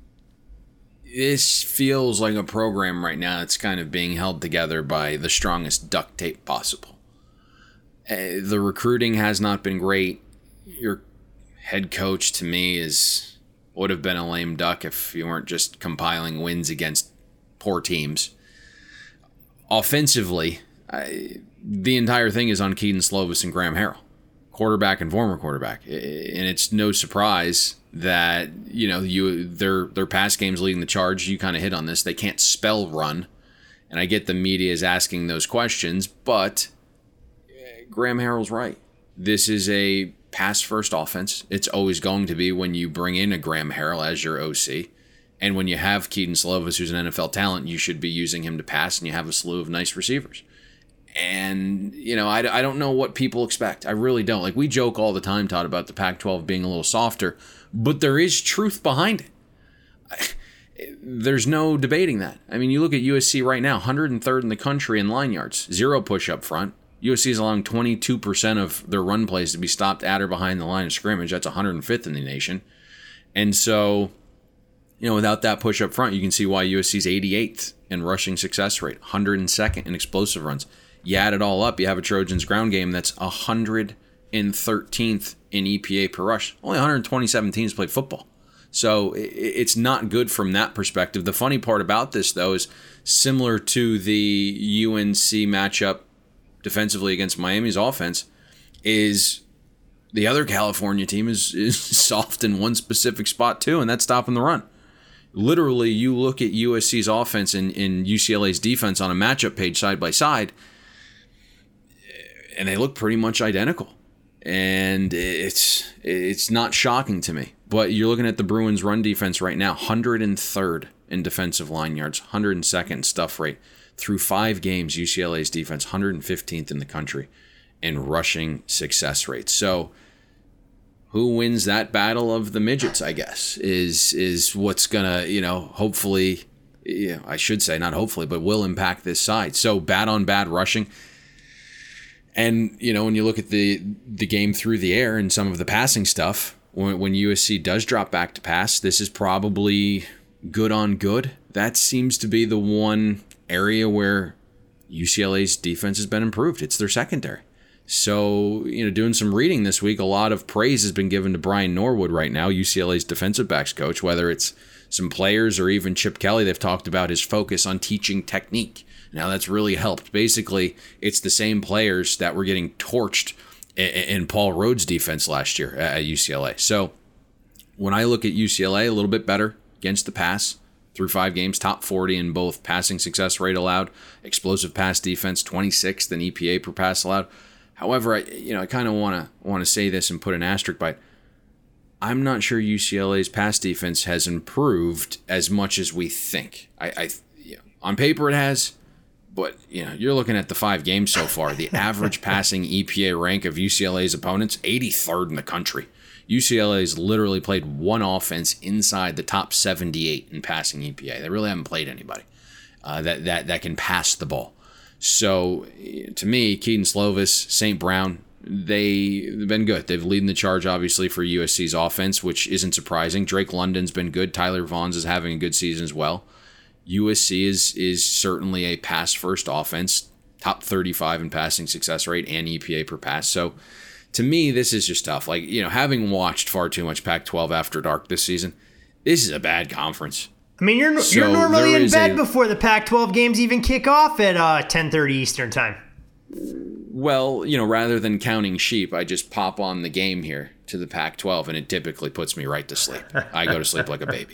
This feels like a program right now that's kind of being held together by the strongest duct tape possible. Uh, the recruiting has not been great. Your head coach, to me, is... would have been a lame duck if you weren't just compiling wins against poor teams. Offensively, I, the entire thing is on Keaton Slovis and Graham Harrell, quarterback and former quarterback. And it's no surprise that, you know, you their their pass game's leading the charge. You kind of hit on this. They can't spell run. And I get the media is asking those questions, but Graham Harrell's right. This is a pass-first offense. It's always going to be when you bring in a Graham Harrell as your O C. And when you have Kedon Slovis, who's an N F L talent, you should be using him to pass, and you have a slew of nice receivers. And, you know, I, I don't know what people expect. I really don't. Like, we joke all the time, Todd, about the Pac twelve being a little softer, but there is truth behind it. I, there's no debating that. I mean, you look at U S C right now, one hundred third in the country in line yards, zero push up front. U S C is allowing twenty-two percent of their run plays to be stopped at or behind the line of scrimmage. That's one hundred fifth in the nation. And so, you know, without that push up front, you can see why U S C's eighty-eighth in rushing success rate, one hundred second in explosive runs. You add it all up, you have a Trojans ground game that's one hundred thirteenth in E P A per rush. Only one hundred twenty-seven teams play football. So it's not good from that perspective. The funny part about this, though, is similar to the U N C matchup defensively against Miami's offense, is the other California team is, is soft in one specific spot too, and that's stopping the run. Literally, you look at U S C's offense and, and U C L A's defense on a matchup page side by side, and they look pretty much identical. And it's it's not shocking to me. But you're looking at the Bruins' run defense right now, one hundred third in defensive line yards, one hundred second in stuff rate. Through five games, U C L A's defense, one hundred fifteenth in the country in rushing success rate. So who wins that battle of the midgets, I guess, is is what's going to, you know, hopefully, you know, I should say, not hopefully, but will impact this side. So bad on bad rushing. And, you know, when you look at the the game through the air and some of the passing stuff, when, when U S C does drop back to pass, this is probably good on good. That seems to be the one area where U C L A's defense has been improved. It's their secondary. So, you know, doing some reading this week, a lot of praise has been given to Brian Norwood right now, U C L A's defensive backs coach, whether it's some players or even Chip Kelly. They've talked about his focus on teaching technique. Now, that's really helped. Basically, it's the same players that were getting torched in Paul Rhodes' defense last year at U C L A. So when I look at U C L A, a little bit better against the pass through five games, top forty in both passing success rate allowed, explosive pass defense, twenty-sixth in E P A per pass allowed. However, I you know I kind of want to want to say this and put an asterisk by it. I'm not sure U C L A's pass defense has improved as much as we think. I, I you know, on paper it has. But, you know, you're looking at the five games so far. The average passing E P A rank of U C L A's opponents, eighty-third in the country. U C L A's literally played one offense inside the top seventy-eight in passing E P A. They really haven't played anybody uh, that, that, that can pass the ball. So, to me, Kedon Slovis, Saint Brown, they've been good. They've leading the charge, obviously, for U S C's offense, which isn't surprising. Drake London's been good. Tyler Vaughns is having a good season as well. U S C is is certainly a pass-first offense, top thirty-five in passing success rate and E P A per pass. So, to me, this is just tough. Like, you know, having watched far too much Pac twelve After Dark this season, this is a bad conference. I mean, you're so you're normally in bed a, before the Pac twelve games even kick off at uh, ten thirty Eastern time. Well, you know, rather than counting sheep, I just pop on the game here to the Pac twelve, and it typically puts me right to sleep. I go to sleep like a baby.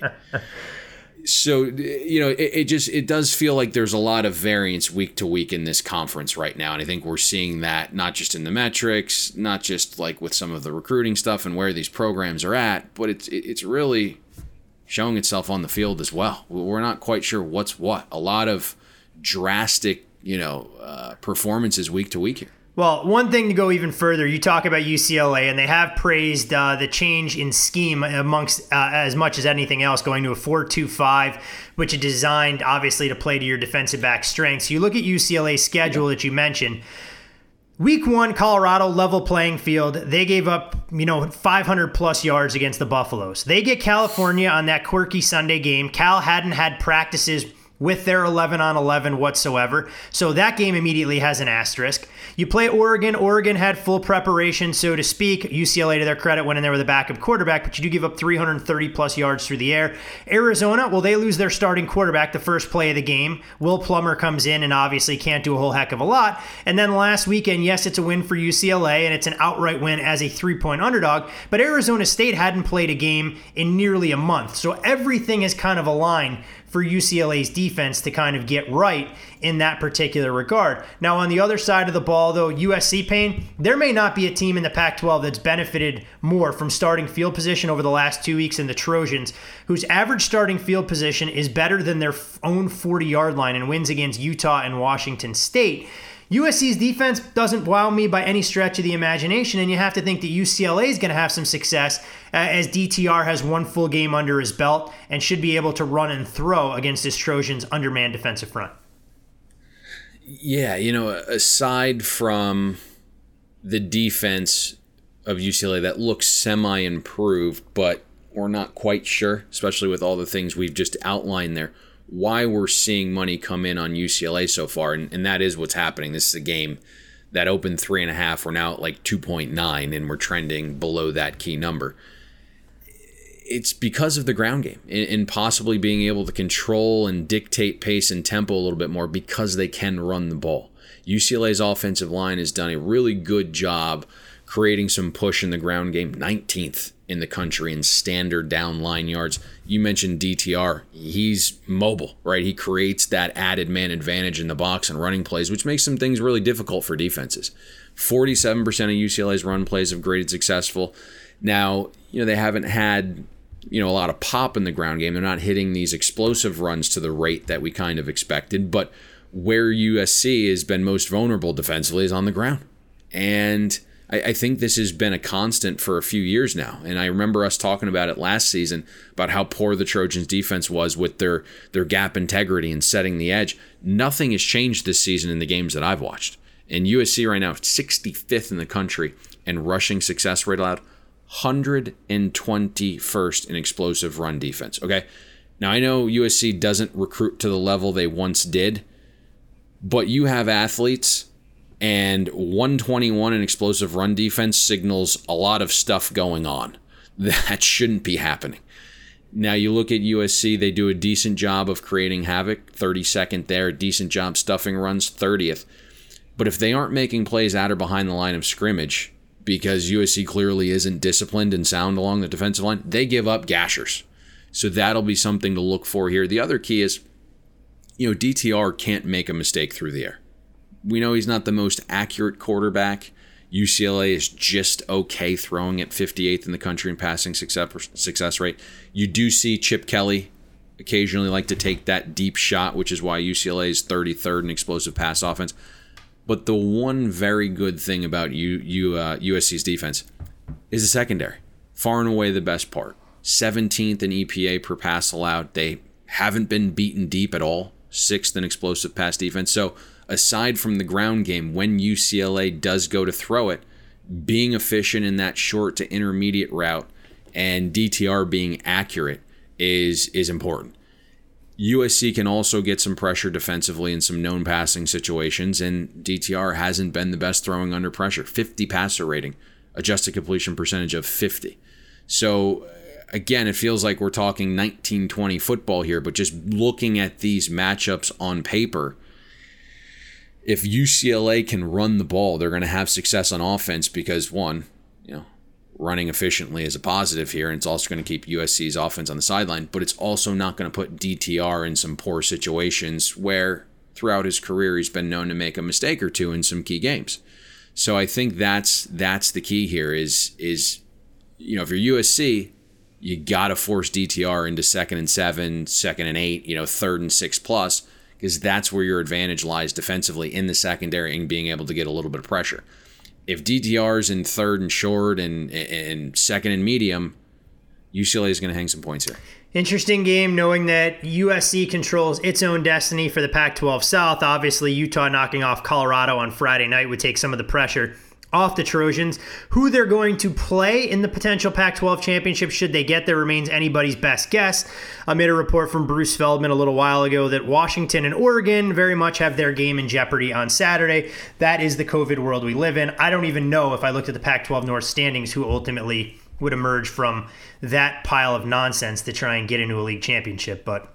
So, you know, it, it just it does feel like there's a lot of variance week to week in this conference right now. And I think we're seeing that not just in the metrics, not just like with some of the recruiting stuff and where these programs are at, but it's it's really showing itself on the field as well. We're not quite sure what's what. A lot of drastic, you know, uh, performances week to week here. Well, one thing to go even further, you talk about U C L A, and they have praised uh, the change in scheme amongst uh, as much as anything else, going to a four two five, which is designed, obviously, to play to your defensive back strengths. You look at U C L A's schedule that you mentioned. Week one, Colorado, level playing field. They gave up, you know, five hundred plus yards against the Buffaloes. They get California on that quirky Sunday game. Cal hadn't had practices with their eleven on eleven whatsoever. So that game immediately has an asterisk. You play Oregon. Oregon had full preparation, so to speak. U C L A, to their credit, went in there with a backup quarterback, but you do give up three hundred thirty plus yards through the air. Arizona, well, they lose their starting quarterback the first play of the game. Will Plummer comes in and obviously can't do a whole heck of a lot. And then last weekend, yes, it's a win for U C L A, and it's an outright win as a three-point underdog, but Arizona State hadn't played a game in nearly a month. So everything is kind of aligned for U C L A's defense to kind of get right in that particular regard. Now, on the other side of the ball, though, U S C, Payne, there may not be a team in the Pac twelve that's benefited more from starting field position over the last two weeks than the Trojans, whose average starting field position is better than their own forty-yard line in wins against Utah and Washington State. U S C's defense doesn't wow me by any stretch of the imagination, and you have to think that U C L A is going to have some success uh, as D T R has one full game under his belt and should be able to run and throw against this Trojans' undermanned defensive front. Yeah, you know, aside from the defense of U C L A that looks semi-improved, but we're not quite sure, especially with all the things we've just outlined there, why we're seeing money come in on U C L A so far, and, and that is what's happening. This is a game that opened three and a half. We're now at like two point nine, and we're trending below that key number. It's because of the ground game and, and possibly being able to control and dictate pace and tempo a little bit more because they can run the ball. U C L A's offensive line has done a really good job creating some push in the ground game, nineteenth in the country in standard down line yards. You mentioned D T R. He's mobile, right? He creates that added man advantage in the box and running plays, which makes some things really difficult for defenses. forty-seven percent of U C L A's run plays have graded successful. Now, you know, they haven't had, you know, a lot of pop in the ground game. They're not hitting these explosive runs to the rate that we kind of expected, but where U S C has been most vulnerable defensively is on the ground. And I, I think this has been a constant for a few years now. And I remember us talking about it last season about how poor the Trojans defense was with their, their gap integrity and setting the edge. Nothing has changed this season in the games that I've watched. And U S C right now, sixty-fifth in the country and rushing success rate allowed, one hundred twenty-first in explosive run defense. Okay. Now I know U S C doesn't recruit to the level they once did, but you have athletes, and one twenty-one in explosive run defense signals a lot of stuff going on that shouldn't be happening. Now you look at U S C, they do a decent job of creating havoc, thirty-second there, decent job stuffing runs, thirtieth. But if they aren't making plays at or behind the line of scrimmage, because U S C clearly isn't disciplined and sound along the defensive line, they give up gashers. So that'll be something to look for here. The other key is, you know, D T R can't make a mistake through the air. We know he's not the most accurate quarterback. U C L A is just okay throwing at fifty-eighth in the country in passing success, success rate. You do see Chip Kelly occasionally like to take that deep shot, which is why U C L A is thirty-third in explosive pass offense. But the one very good thing about U, U, uh, U S C's defense is the secondary. Far and away the best part. seventeenth in E P A per pass allowed. They haven't been beaten deep at all. sixth in explosive pass defense. So aside from the ground game, when U C L A does go to throw it, being efficient in that short to intermediate route and D T R being accurate is is important. U S C can also get some pressure defensively in some known passing situations, and D T R hasn't been the best throwing under pressure. fifty passer rating, adjusted completion percentage of fifty. So again, it feels like we're talking nineteen twenty football here, but just looking at these matchups on paper, if U C L A can run the ball, they're going to have success on offense because, one, you know, running efficiently is a positive here, and it's also going to keep U S C's offense on the sideline, but it's also not going to put D T R in some poor situations where throughout his career he's been known to make a mistake or two in some key games. So I think that's that's the key here is, is you know, if you're U S C, you got to force D T R into second and seven, second and eight, you know, third and six plus, because that's where your advantage lies defensively in the secondary and being able to get a little bit of pressure. If D T R's in third and short and, and second and medium, U C L A is going to hang some points here. Interesting game, knowing that U S C controls its own destiny for the Pac twelve South. Obviously, Utah knocking off Colorado on Friday night would take some of the pressure off the Trojans. Who they're going to play in the potential Pac twelve championship should they get there remains anybody's best guess. I made a report from Bruce Feldman a little while ago that Washington and Oregon very much have their game in jeopardy on Saturday. That is the COVID world we live in. I don't even know, if I looked at the Pac twelve North standings, who ultimately would emerge from that pile of nonsense to try and get into a league championship. But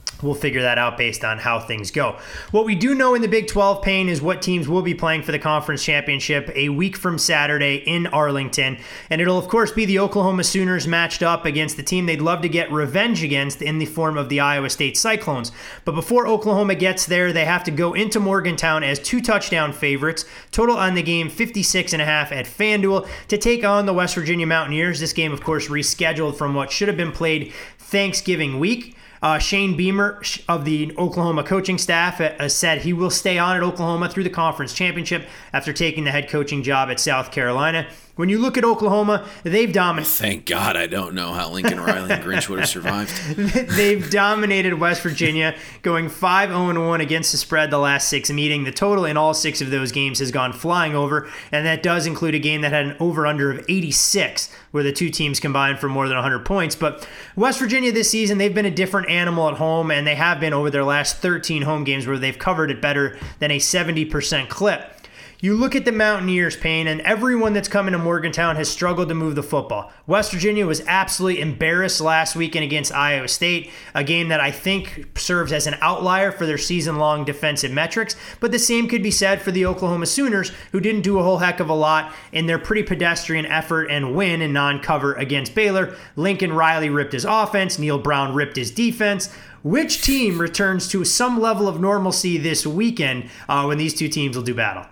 we'll figure that out based on how things go. What we do know in the Big twelve, Payne, is what teams will be playing for the conference championship a week from Saturday in Arlington. And it'll, of course, be the Oklahoma Sooners matched up against the team they'd love to get revenge against in the form of the Iowa State Cyclones. But before Oklahoma gets there, they have to go into Morgantown as two touchdown favorites. Total on the game, fifty-six and a half at FanDuel, to take on the West Virginia Mountaineers. This game, of course, rescheduled from what should have been played Thanksgiving week. Uh, Shane Beamer of the Oklahoma coaching staff uh, said he will stay on at Oklahoma through the conference championship after taking the head coaching job at South Carolina. When you look at Oklahoma, they've dominated. Thank God I don't know how Lincoln Riley and Grinch would have survived. They've dominated West Virginia, going five oh one against the spread the last six meeting. The total in all six of those games has gone flying over, and that does include a game that had an over-under of eighty-six, where the two teams combined for more than one hundred points. But West Virginia this season, they've been a different animal at home, and they have been over their last thirteen home games where they've covered it better than a seventy percent clip. You look at the Mountaineers, Payne, and everyone that's coming to Morgantown has struggled to move the football. West Virginia was absolutely embarrassed last weekend against Iowa State, a game that I think serves as an outlier for their season-long defensive metrics, but the same could be said for the Oklahoma Sooners, who didn't do a whole heck of a lot in their pretty pedestrian effort and win in non-cover against Baylor. Lincoln Riley ripped his offense, Neil Brown ripped his defense. Which team returns to some level of normalcy this weekend uh, when these two teams will do battle?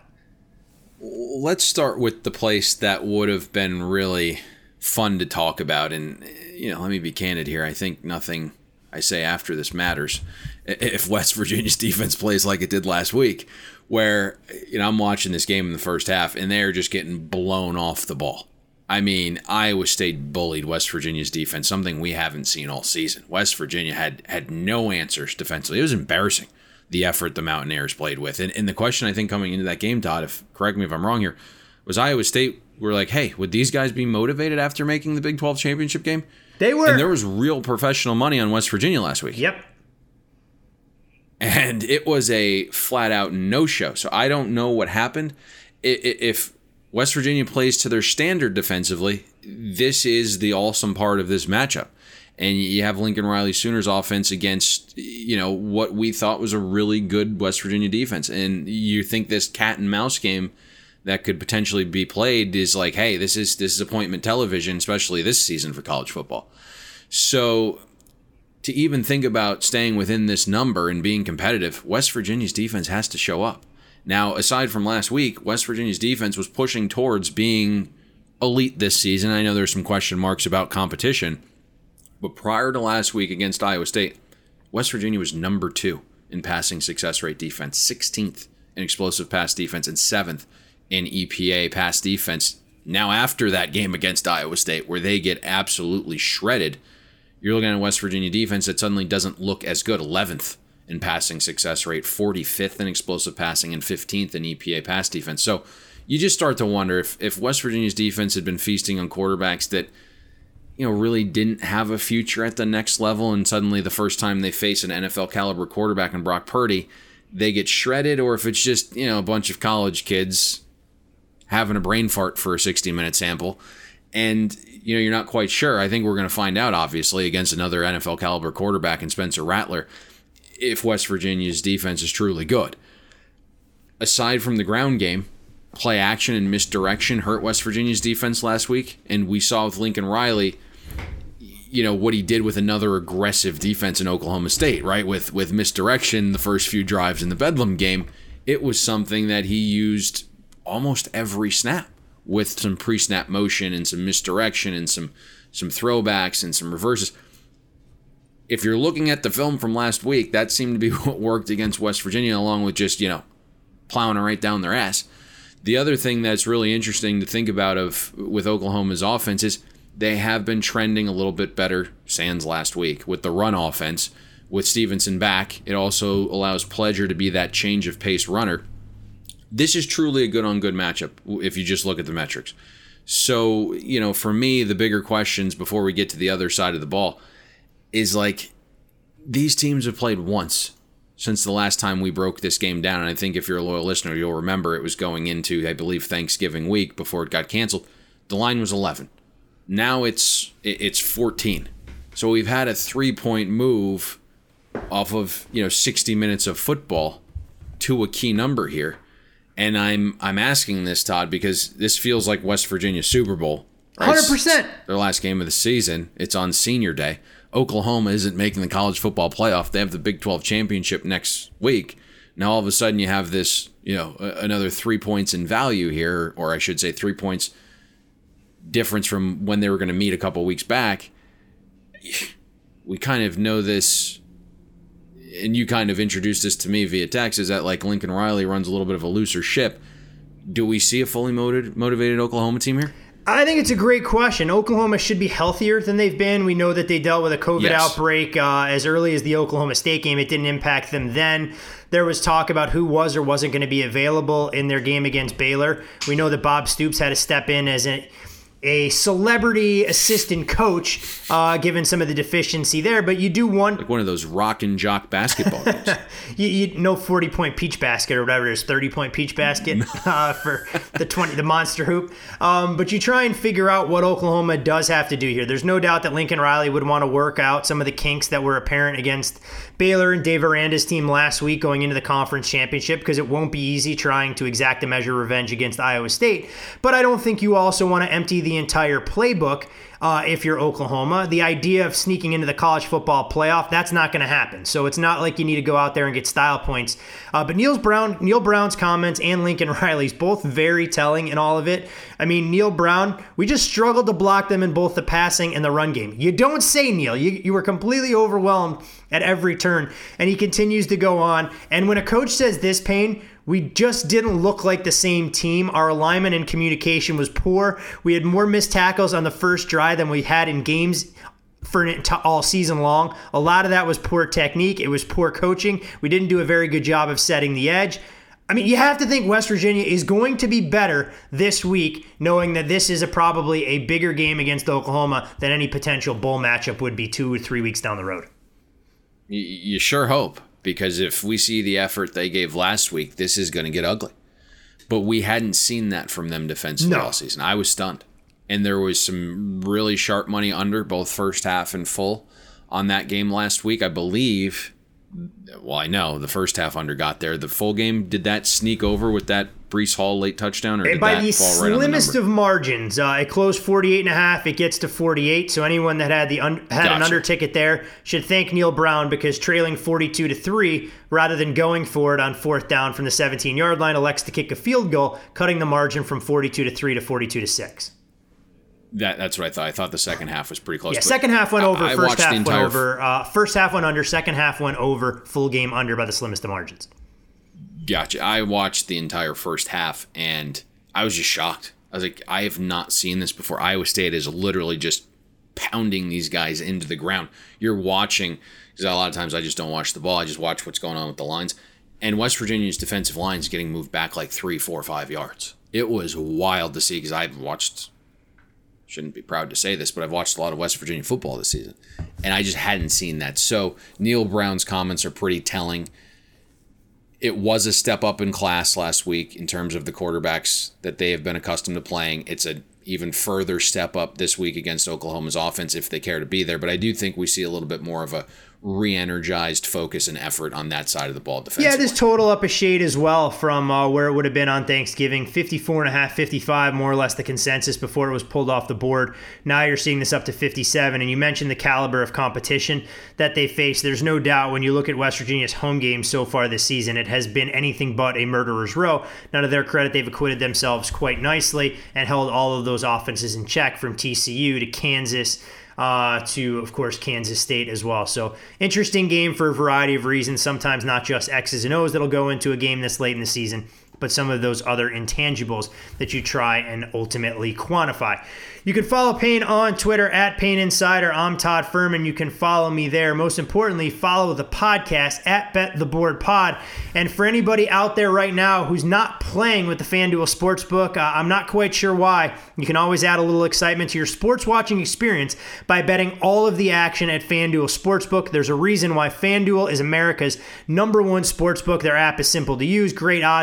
Let's start with the place that would have been really fun to talk about. And, you know, let me be candid here. I think nothing I say after this matters. If West Virginia's defense plays like it did last week, where, you know, I'm watching this game in the first half and they're just getting blown off the ball. I mean, Iowa State bullied West Virginia's defense, something we haven't seen all season. West Virginia had had no answers defensively. It was embarrassing, the effort the Mountaineers played with. And, and the question, I think, coming into that game, Todd, if correct me if I'm wrong here, was Iowa State were like, hey, would these guys be motivated after making the Big twelve championship game? They were. And there was real professional money on West Virginia last week. Yep. And it was a flat-out no-show. So I don't know what happened. If West Virginia plays to their standard defensively, this is the awesome part of this matchup. And you have Lincoln Riley Sooners offense against, you know, what we thought was a really good West Virginia defense. And you think this cat and mouse game that could potentially be played is like, hey, this is this is appointment television, especially this season for college football. So to even think about staying within this number and being competitive, West Virginia's defense has to show up. Now, aside from last week, West Virginia's defense was pushing towards being elite this season. I know there's some question marks about competition. But prior to last week against Iowa State, West Virginia was number two in passing success rate defense, sixteenth in explosive pass defense, and seventh in E P A pass defense. Now, after that game against Iowa State, where they get absolutely shredded, you're looking at a West Virginia defense that suddenly doesn't look as good. eleventh in passing success rate, forty-fifth in explosive passing, and fifteenth in E P A pass defense. So you just start to wonder if, if West Virginia's defense had been feasting on quarterbacks that, you know, really didn't have a future at the next level, and suddenly the first time they face an N F L caliber quarterback in Brock Purdy, they get shredded, or if it's just, you know, a bunch of college kids having a brain fart for a sixty minute sample, and, you know, you're not quite sure. I think we're going to find out, obviously, against another N F L caliber quarterback in Spencer Rattler, if West Virginia's defense is truly good. Aside from the ground game, play action and misdirection hurt West Virginia's defense last week, and we saw with Lincoln Riley, you know, what he did with another aggressive defense in Oklahoma State, right? With with misdirection the first few drives in the Bedlam game, it was something that he used almost every snap, with some pre-snap motion and some misdirection and some some throwbacks and some reverses. If you're looking at the film from last week, that seemed to be what worked against West Virginia, along with just, you know, plowing it right down their ass. The other thing that's really interesting to think about of with Oklahoma's offense is they have been trending a little bit better, sans last week, with the run offense. With Stevenson back, it also allows Pledger to be that change of pace runner. This is truly a good-on-good matchup if you just look at the metrics. So, you know, for me, the bigger questions before we get to the other side of the ball is like, these teams have played once since the last time we broke this game down. And I think if you're a loyal listener, you'll remember it was going into, I believe, Thanksgiving week before it got canceled. The line was eleven. Now it's it's fourteen. So we've had a three-point move off of, you know, sixty minutes of football to a key number here. And I'm I'm asking this, Todd, because this feels like West Virginia Super Bowl. Right? one hundred percent. It's their last game of the season. It's on senior day. Oklahoma isn't making the college football playoff. They have the Big twelve championship next week. Now all of a sudden you have this, you know, another three points in value here, or I should say three points difference from when they were going to meet a couple weeks back. We kind of know this, and you kind of introduced this to me via text, is that like Lincoln Riley runs a little bit of a looser ship. Do we see a fully motivated, motivated Oklahoma team here? I think it's a great question. Oklahoma should be healthier than they've been. We know that they dealt with a COVID yes. outbreak uh, as early as the Oklahoma State game. It didn't impact them then. There was talk about who was or wasn't going to be available in their game against Baylor. We know that Bob Stoops had to step in as a, a celebrity assistant coach, uh, given some of the deficiency there. But you do want... Like one of those rock and jock basketball games. you, you know, forty-point peach basket or whatever it is, thirty-point peach basket uh, for the twenty, the monster hoop. Um, but you try and figure out what Oklahoma does have to do here. There's no doubt that Lincoln Riley would want to work out some of the kinks that were apparent against Baylor and Dave Aranda's team last week going into the conference championship, because it won't be easy trying to exact a measure of revenge against Iowa State. But I don't think you also want to empty the entire playbook. Uh, if you're Oklahoma, the idea of sneaking into the college football playoff, that's not going to happen. So it's not like you need to go out there and get style points. Uh, but Neil Brown, Neil Brown's comments and Lincoln Riley's, both very telling in all of it. I mean, Neil Brown, we just struggled to block them in both the passing and the run game. You don't say, Neil. You, you were completely overwhelmed at every turn. And he continues to go on. And when a coach says this, Payne, we just didn't look like the same team. Our alignment and communication was poor. We had more missed tackles on the first drive than we had in games for all season long. A lot of that was poor technique. It was poor coaching. We didn't do a very good job of setting the edge. I mean, you have to think West Virginia is going to be better this week, knowing that this is a probably a bigger game against Oklahoma than any potential bowl matchup would be two or three weeks down the road. You sure hope. Because if we see the effort they gave last week, this is going to get ugly. But we hadn't seen that from them defensively no. all season. I was stunned. And there was some really sharp money under, both first half and full, on that game last week. I believe, well, I know the first half under got there. The full game, did that sneak over with that Breece Hall late touchdown? Or did by that the fall right slimmest on the of margins, uh, it closed forty-eight and a half. It gets to forty-eight. So anyone that had the un- had gotcha. an under ticket there should thank Neil Brown, because trailing forty-two to three, rather than going for it on fourth down from the seventeen-yard line, elects to kick a field goal, cutting the margin from forty-two to three to forty-two to six. That, that's what I thought. I thought the second half was pretty close. Yeah, second half went over, I, I first half went entire... over. Uh, first half went under, second half went over, full game under by the slimmest of margins. Gotcha. I watched the entire first half, and I was just shocked. I was like, I have not seen this before. Iowa State is literally just pounding these guys into the ground. You're watching, because a lot of times I just don't watch the ball. I just watch what's going on with the lines. And West Virginia's defensive line is getting moved back like three, four, five yards. It was wild to see, because I've watched, shouldn't be proud to say this, but I've watched a lot of West Virginia football this season, and I just hadn't seen that. So Neil Brown's comments are pretty telling. It was a step up in class last week in terms of the quarterbacks that they have been accustomed to playing. It's an even further step up this week against Oklahoma's offense if they care to be there. But I do think we see a little bit more of a re-energized focus and effort on that side of the ball defensively. Yeah, this total up a shade as well from uh, where it would have been on Thanksgiving. fifty-four and a half, fifty-five, more or less the consensus before it was pulled off the board. Now you're seeing this up to fifty-seven, and you mentioned the caliber of competition that they face. There's no doubt when you look at West Virginia's home games so far this season, it has been anything but a murderer's row. Now, to their credit, they've acquitted themselves quite nicely and held all of those offenses in check, from T C U to Kansas, Uh, to, of course, Kansas State as well. So interesting game for a variety of reasons, sometimes not just X's and O's that'll go into a game this late in the season, but some of those other intangibles that you try and ultimately quantify. You can follow Payne on Twitter at Payne Insider. I'm Todd Furman. You can follow me there. Most importantly, follow the podcast at Bet the Board Pod. And for anybody out there right now who's not playing with the FanDuel Sportsbook, uh, I'm not quite sure why. You can always add a little excitement to your sports watching experience by betting all of the action at FanDuel Sportsbook. There's a reason why FanDuel is America's number one sportsbook. Their app is simple to use, great odds, different bets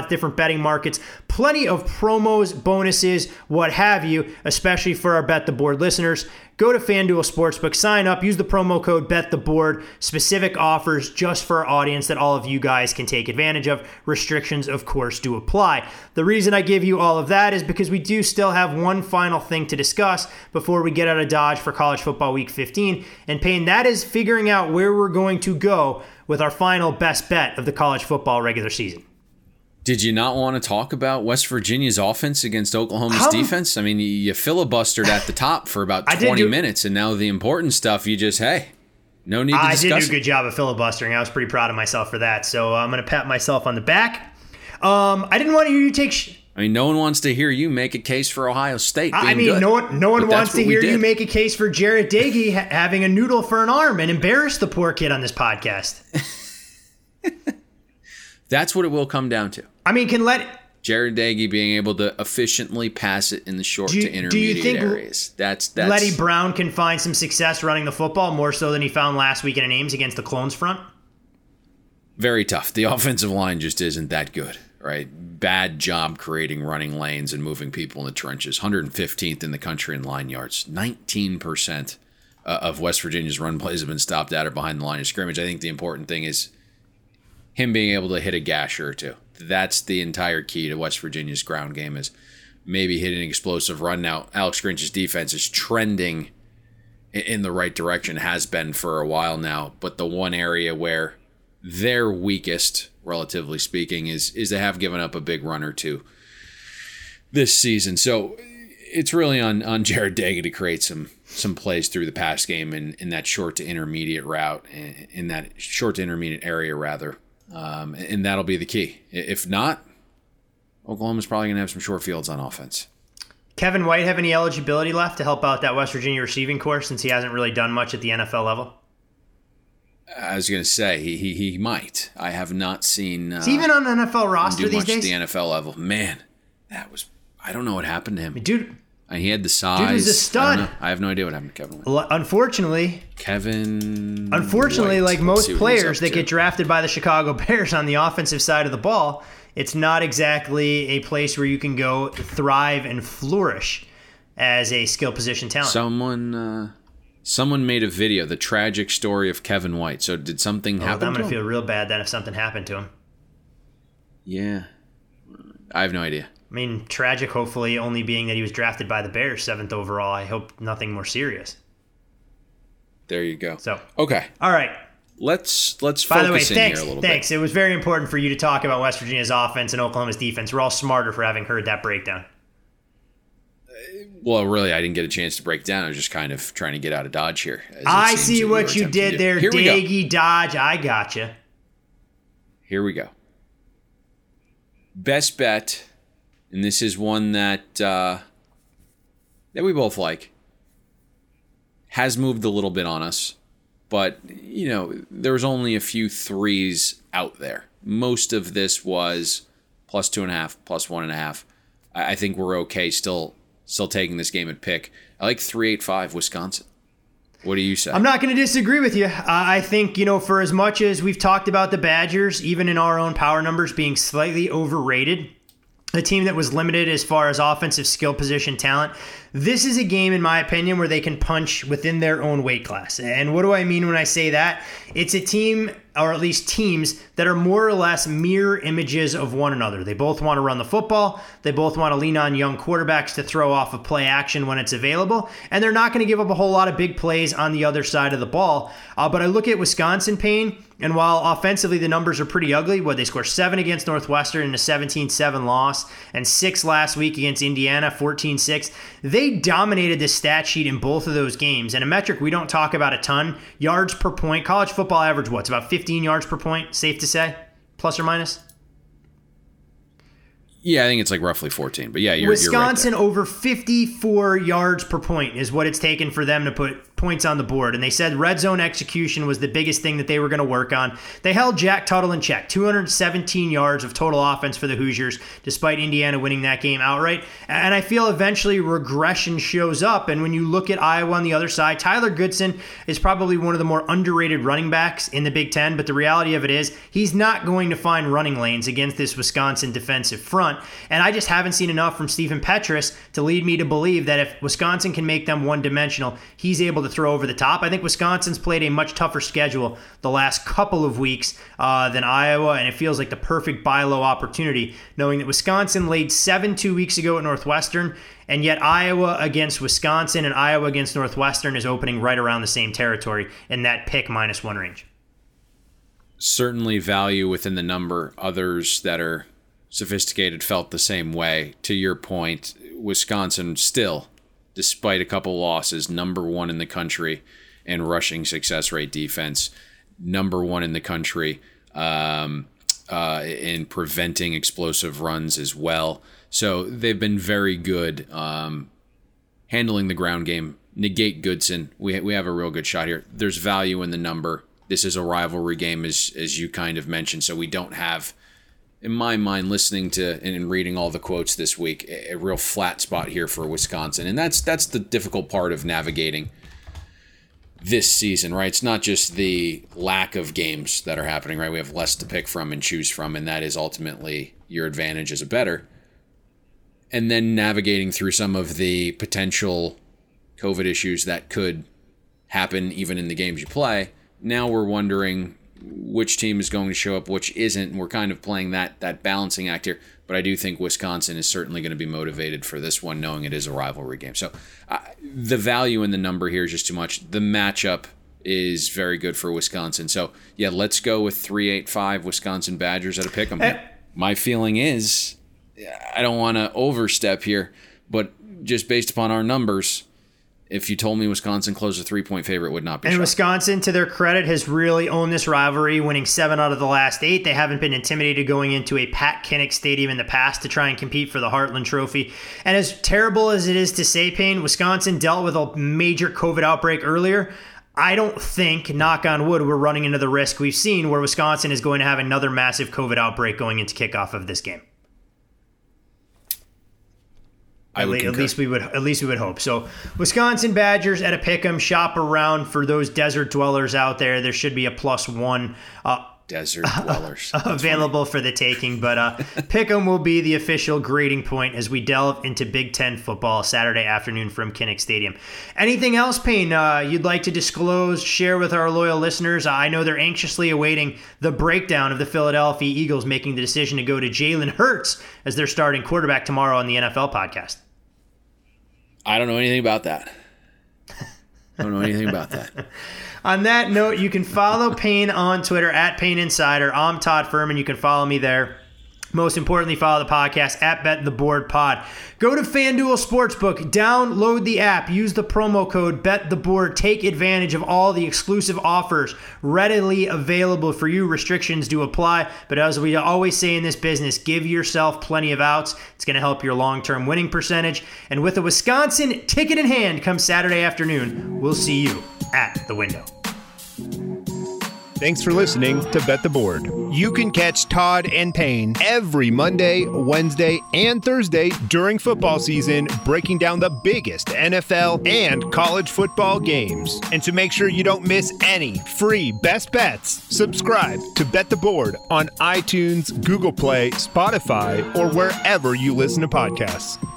betting markets, plenty of promos, bonuses, what have you, especially for our Bet the Board listeners. Go to FanDuel Sportsbook, sign up, use the promo code BetTheBoard. Specific offers just for our audience that all of you guys can take advantage of. Restrictions, of course, do apply. The reason I give you all of that is because we do still have one final thing to discuss before we get out of Dodge for College Football Week fifteen. And Payne, that is figuring out where we're going to go with our final best bet of the college football regular season. Did you not want to talk about West Virginia's offense against Oklahoma's How? defense? I mean, you filibustered at the top for about twenty do, minutes, and now the important stuff, you just, hey, no need to I discuss did do it. a good job of filibustering. I was pretty proud of myself for that, so I'm going to pat myself on the back. Um, I didn't want to hear you take... Sh- I mean, no one wants to hear you make a case for Ohio State being I mean, good, no one, no one wants to hear did. you make a case for Jarret Doege ha- having a noodle for an arm and embarrass the poor kid on this podcast. That's what it will come down to. I mean, can let... Jarret Doege being able to efficiently pass it in the short do, to intermediate do you think areas. That's, that's Letty Brown can find some success running the football more so than he found last week in Ames against the Clones front? very tough. The offensive line just isn't that good, right? Bad job creating running lanes and moving people in the trenches. one hundred fifteenth in the country in line yards. nineteen percent of West Virginia's run plays have been stopped at or behind the line of scrimmage. I think the important thing is him being able to hit a gasher or two. That's the entire key to West Virginia's ground game, is maybe hitting an explosive run. Now, Alex Grinch's defense is trending in the right direction, has been for a while now, but the one area where they're weakest, relatively speaking, is is they have given up a big run or two this season. So it's really on, on Jarret Doege to create some some plays through the pass game in, in that short to intermediate route, in that short to intermediate area, rather. Um, and that'll be the key. If not, Oklahoma's probably going to have some short fields on offense. Kevin White have any eligibility left to help out that West Virginia receiving corps, since he hasn't really done much at the N F L level? I was going to say, he, he he might. I have not seen... Uh, Is he even on an N F L roster do these much days? At the N F L level. Man, that was... I don't know what happened to him. Dude... And he had the size. Dude was a stud. I, I have no idea what happened to Kevin White. Unfortunately... Kevin Unfortunately, White. like Let's most see what he's players up that to. get drafted by the Chicago Bears on the offensive side of the ball, it's not exactly a place where you can go thrive and flourish as a skill position talent. Someone... Uh, Someone made a video, the tragic story of Kevin White. So did something oh, happen I'm to going to him? feel real bad then if something happened to him. Yeah. I have no idea. I mean, tragic, hopefully, only being that he was drafted by the Bears, seventh overall. I hope nothing more serious. There you go. So, okay. All right. Let's let's By focus the way, in thanks. here a little Thanks. bit. It was very important for you to talk about West Virginia's offense and Oklahoma's defense. We're all smarter for having heard that breakdown. Well, really, I didn't get a chance to break it down. I was just kind of trying to get out of Dodge here. as it I seems see that what were you attempting to did do. there, Here we go. Doege Dodge. I gotcha. Here we go. Best bet, and this is one that uh, that we both like, has moved a little bit on us, but you know, there's only a few threes out there. Most of this was plus two and a half, plus one and a half. I, I think we're okay still still taking this game at pick. I like three eight five Wisconsin. What do you say? I'm not going to disagree with you. Uh, I think, you know, for as much as we've talked about the Badgers, even in our own power numbers, being slightly overrated, a team that was limited as far as offensive skill position talent, this is a game, in my opinion, where they can punch within their own weight class. And what do I mean when I say that? It's a team, or at least teams, that are more or less mirror images of one another. They both want to run the football. They both want to lean on young quarterbacks to throw off of play action when it's available. And they're not going to give up a whole lot of big plays on the other side of the ball. Uh, but I look at Wisconsin, Payne, and while offensively the numbers are pretty ugly, what, they scored seven against Northwestern in a seventeen seven loss, and six last week against Indiana, fourteen six. They dominated the stat sheet in both of those games. And a metric we don't talk about a ton, yards per point. College football average, what's about fifteen yards per point, safe to say? Plus or minus? Yeah, I think it's like roughly fourteen. But yeah, you're, Wisconsin you're right there. over fifty-four yards per point is what it's taken for them to put points on the board, and they said red zone execution was the biggest thing that they were going to work on. They held Jack Tuttle in check, two hundred seventeen yards of total offense for the Hoosiers, despite Indiana winning that game outright. And I feel eventually regression shows up, and when you look at Iowa on the other side, Tyler Goodson is probably one of the more underrated running backs in the Big Ten, but the reality of it is he's not going to find running lanes against this Wisconsin defensive front, and I just haven't seen enough from Stephen Petrus to lead me to believe that if Wisconsin can make them one-dimensional, he's able to throw over the top. I think Wisconsin's played a much tougher schedule the last couple of weeks uh, than Iowa, and it feels like the perfect buy low opportunity, knowing that Wisconsin laid seven two weeks ago at Northwestern, and yet Iowa against Wisconsin and Iowa against Northwestern is opening right around the same territory in that pick minus one range. Certainly value within the number. Others that are sophisticated felt the same way. To your point, Wisconsin still, despite a couple losses, number one in the country in rushing success rate defense, number one in the country um, uh, in preventing explosive runs as well. So they've been very good um, handling the ground game. Negate Goodson. We we have a real good shot here. There's value in the number. This is a rivalry game, as as you kind of mentioned, so we don't have, in my mind, listening to and reading all the quotes this week, a, a real flat spot here for Wisconsin. And that's that's the difficult part of navigating this season, right? It's not just the lack of games that are happening, right? We have less to pick from and choose from, and that is ultimately your advantage as a bettor. And then navigating through some of the potential COVID issues that could happen even in the games you play. Now we're wondering which team is going to show up, which isn't, and we're kind of playing that that balancing act here. But I do think Wisconsin is certainly going to be motivated for this one, knowing it is a rivalry game. So uh, the value in the number here is just too much. The matchup is very good for Wisconsin. So, yeah, let's go with three eight five Wisconsin Badgers at a pick 'em. Uh, My feeling is, I don't want to overstep here, but just based upon our numbers, if you told me Wisconsin closed a three-point favorite, would not be And shocked. Wisconsin, to their credit, has really owned this rivalry, winning seven out of the last eight. They haven't been intimidated going into a Pat Kinnick Stadium in the past to try and compete for the Heartland Trophy. And as terrible as it is to say, Payne, Wisconsin dealt with a major COVID outbreak earlier. I don't think, knock on wood, we're running into the risk we've seen where Wisconsin is going to have another massive COVID outbreak going into kickoff of this game. I At, would le- at least we would at least we would hope. So Wisconsin Badgers at a pick'em. Shop around for those desert dwellers out there. There should be a plus one uh, desert dwellers available for the taking. But uh, pick'em will be the official grading point as we delve into Big Ten football Saturday afternoon from Kinnick Stadium. Anything else, Payne, uh, you'd like to disclose, share with our loyal listeners? I know they're anxiously awaiting the breakdown of the Philadelphia Eagles making the decision to go to Jalen Hurts as their starting quarterback tomorrow on the N F L podcast. I don't know anything about that. I don't know anything about that. On that note, you can follow Payne on Twitter at Payne Insider. I'm Todd Furman. You can follow me there. Most importantly, follow the podcast at Bet the Board Pod. Go to FanDuel Sportsbook, download the app, use the promo code Bet the Board, take advantage of all the exclusive offers readily available for you. Restrictions do apply, but as we always say in this business, give yourself plenty of outs. It's going to help your long-term winning percentage. And with a Wisconsin ticket in hand come Saturday afternoon, we'll see you at the window. Thanks for listening to Bet the Board. You can catch Todd and Payne every Monday, Wednesday, and Thursday during football season, breaking down the biggest N F L and college football games. And to make sure you don't miss any free best bets, subscribe to Bet the Board on iTunes, Google Play, Spotify, or wherever you listen to podcasts.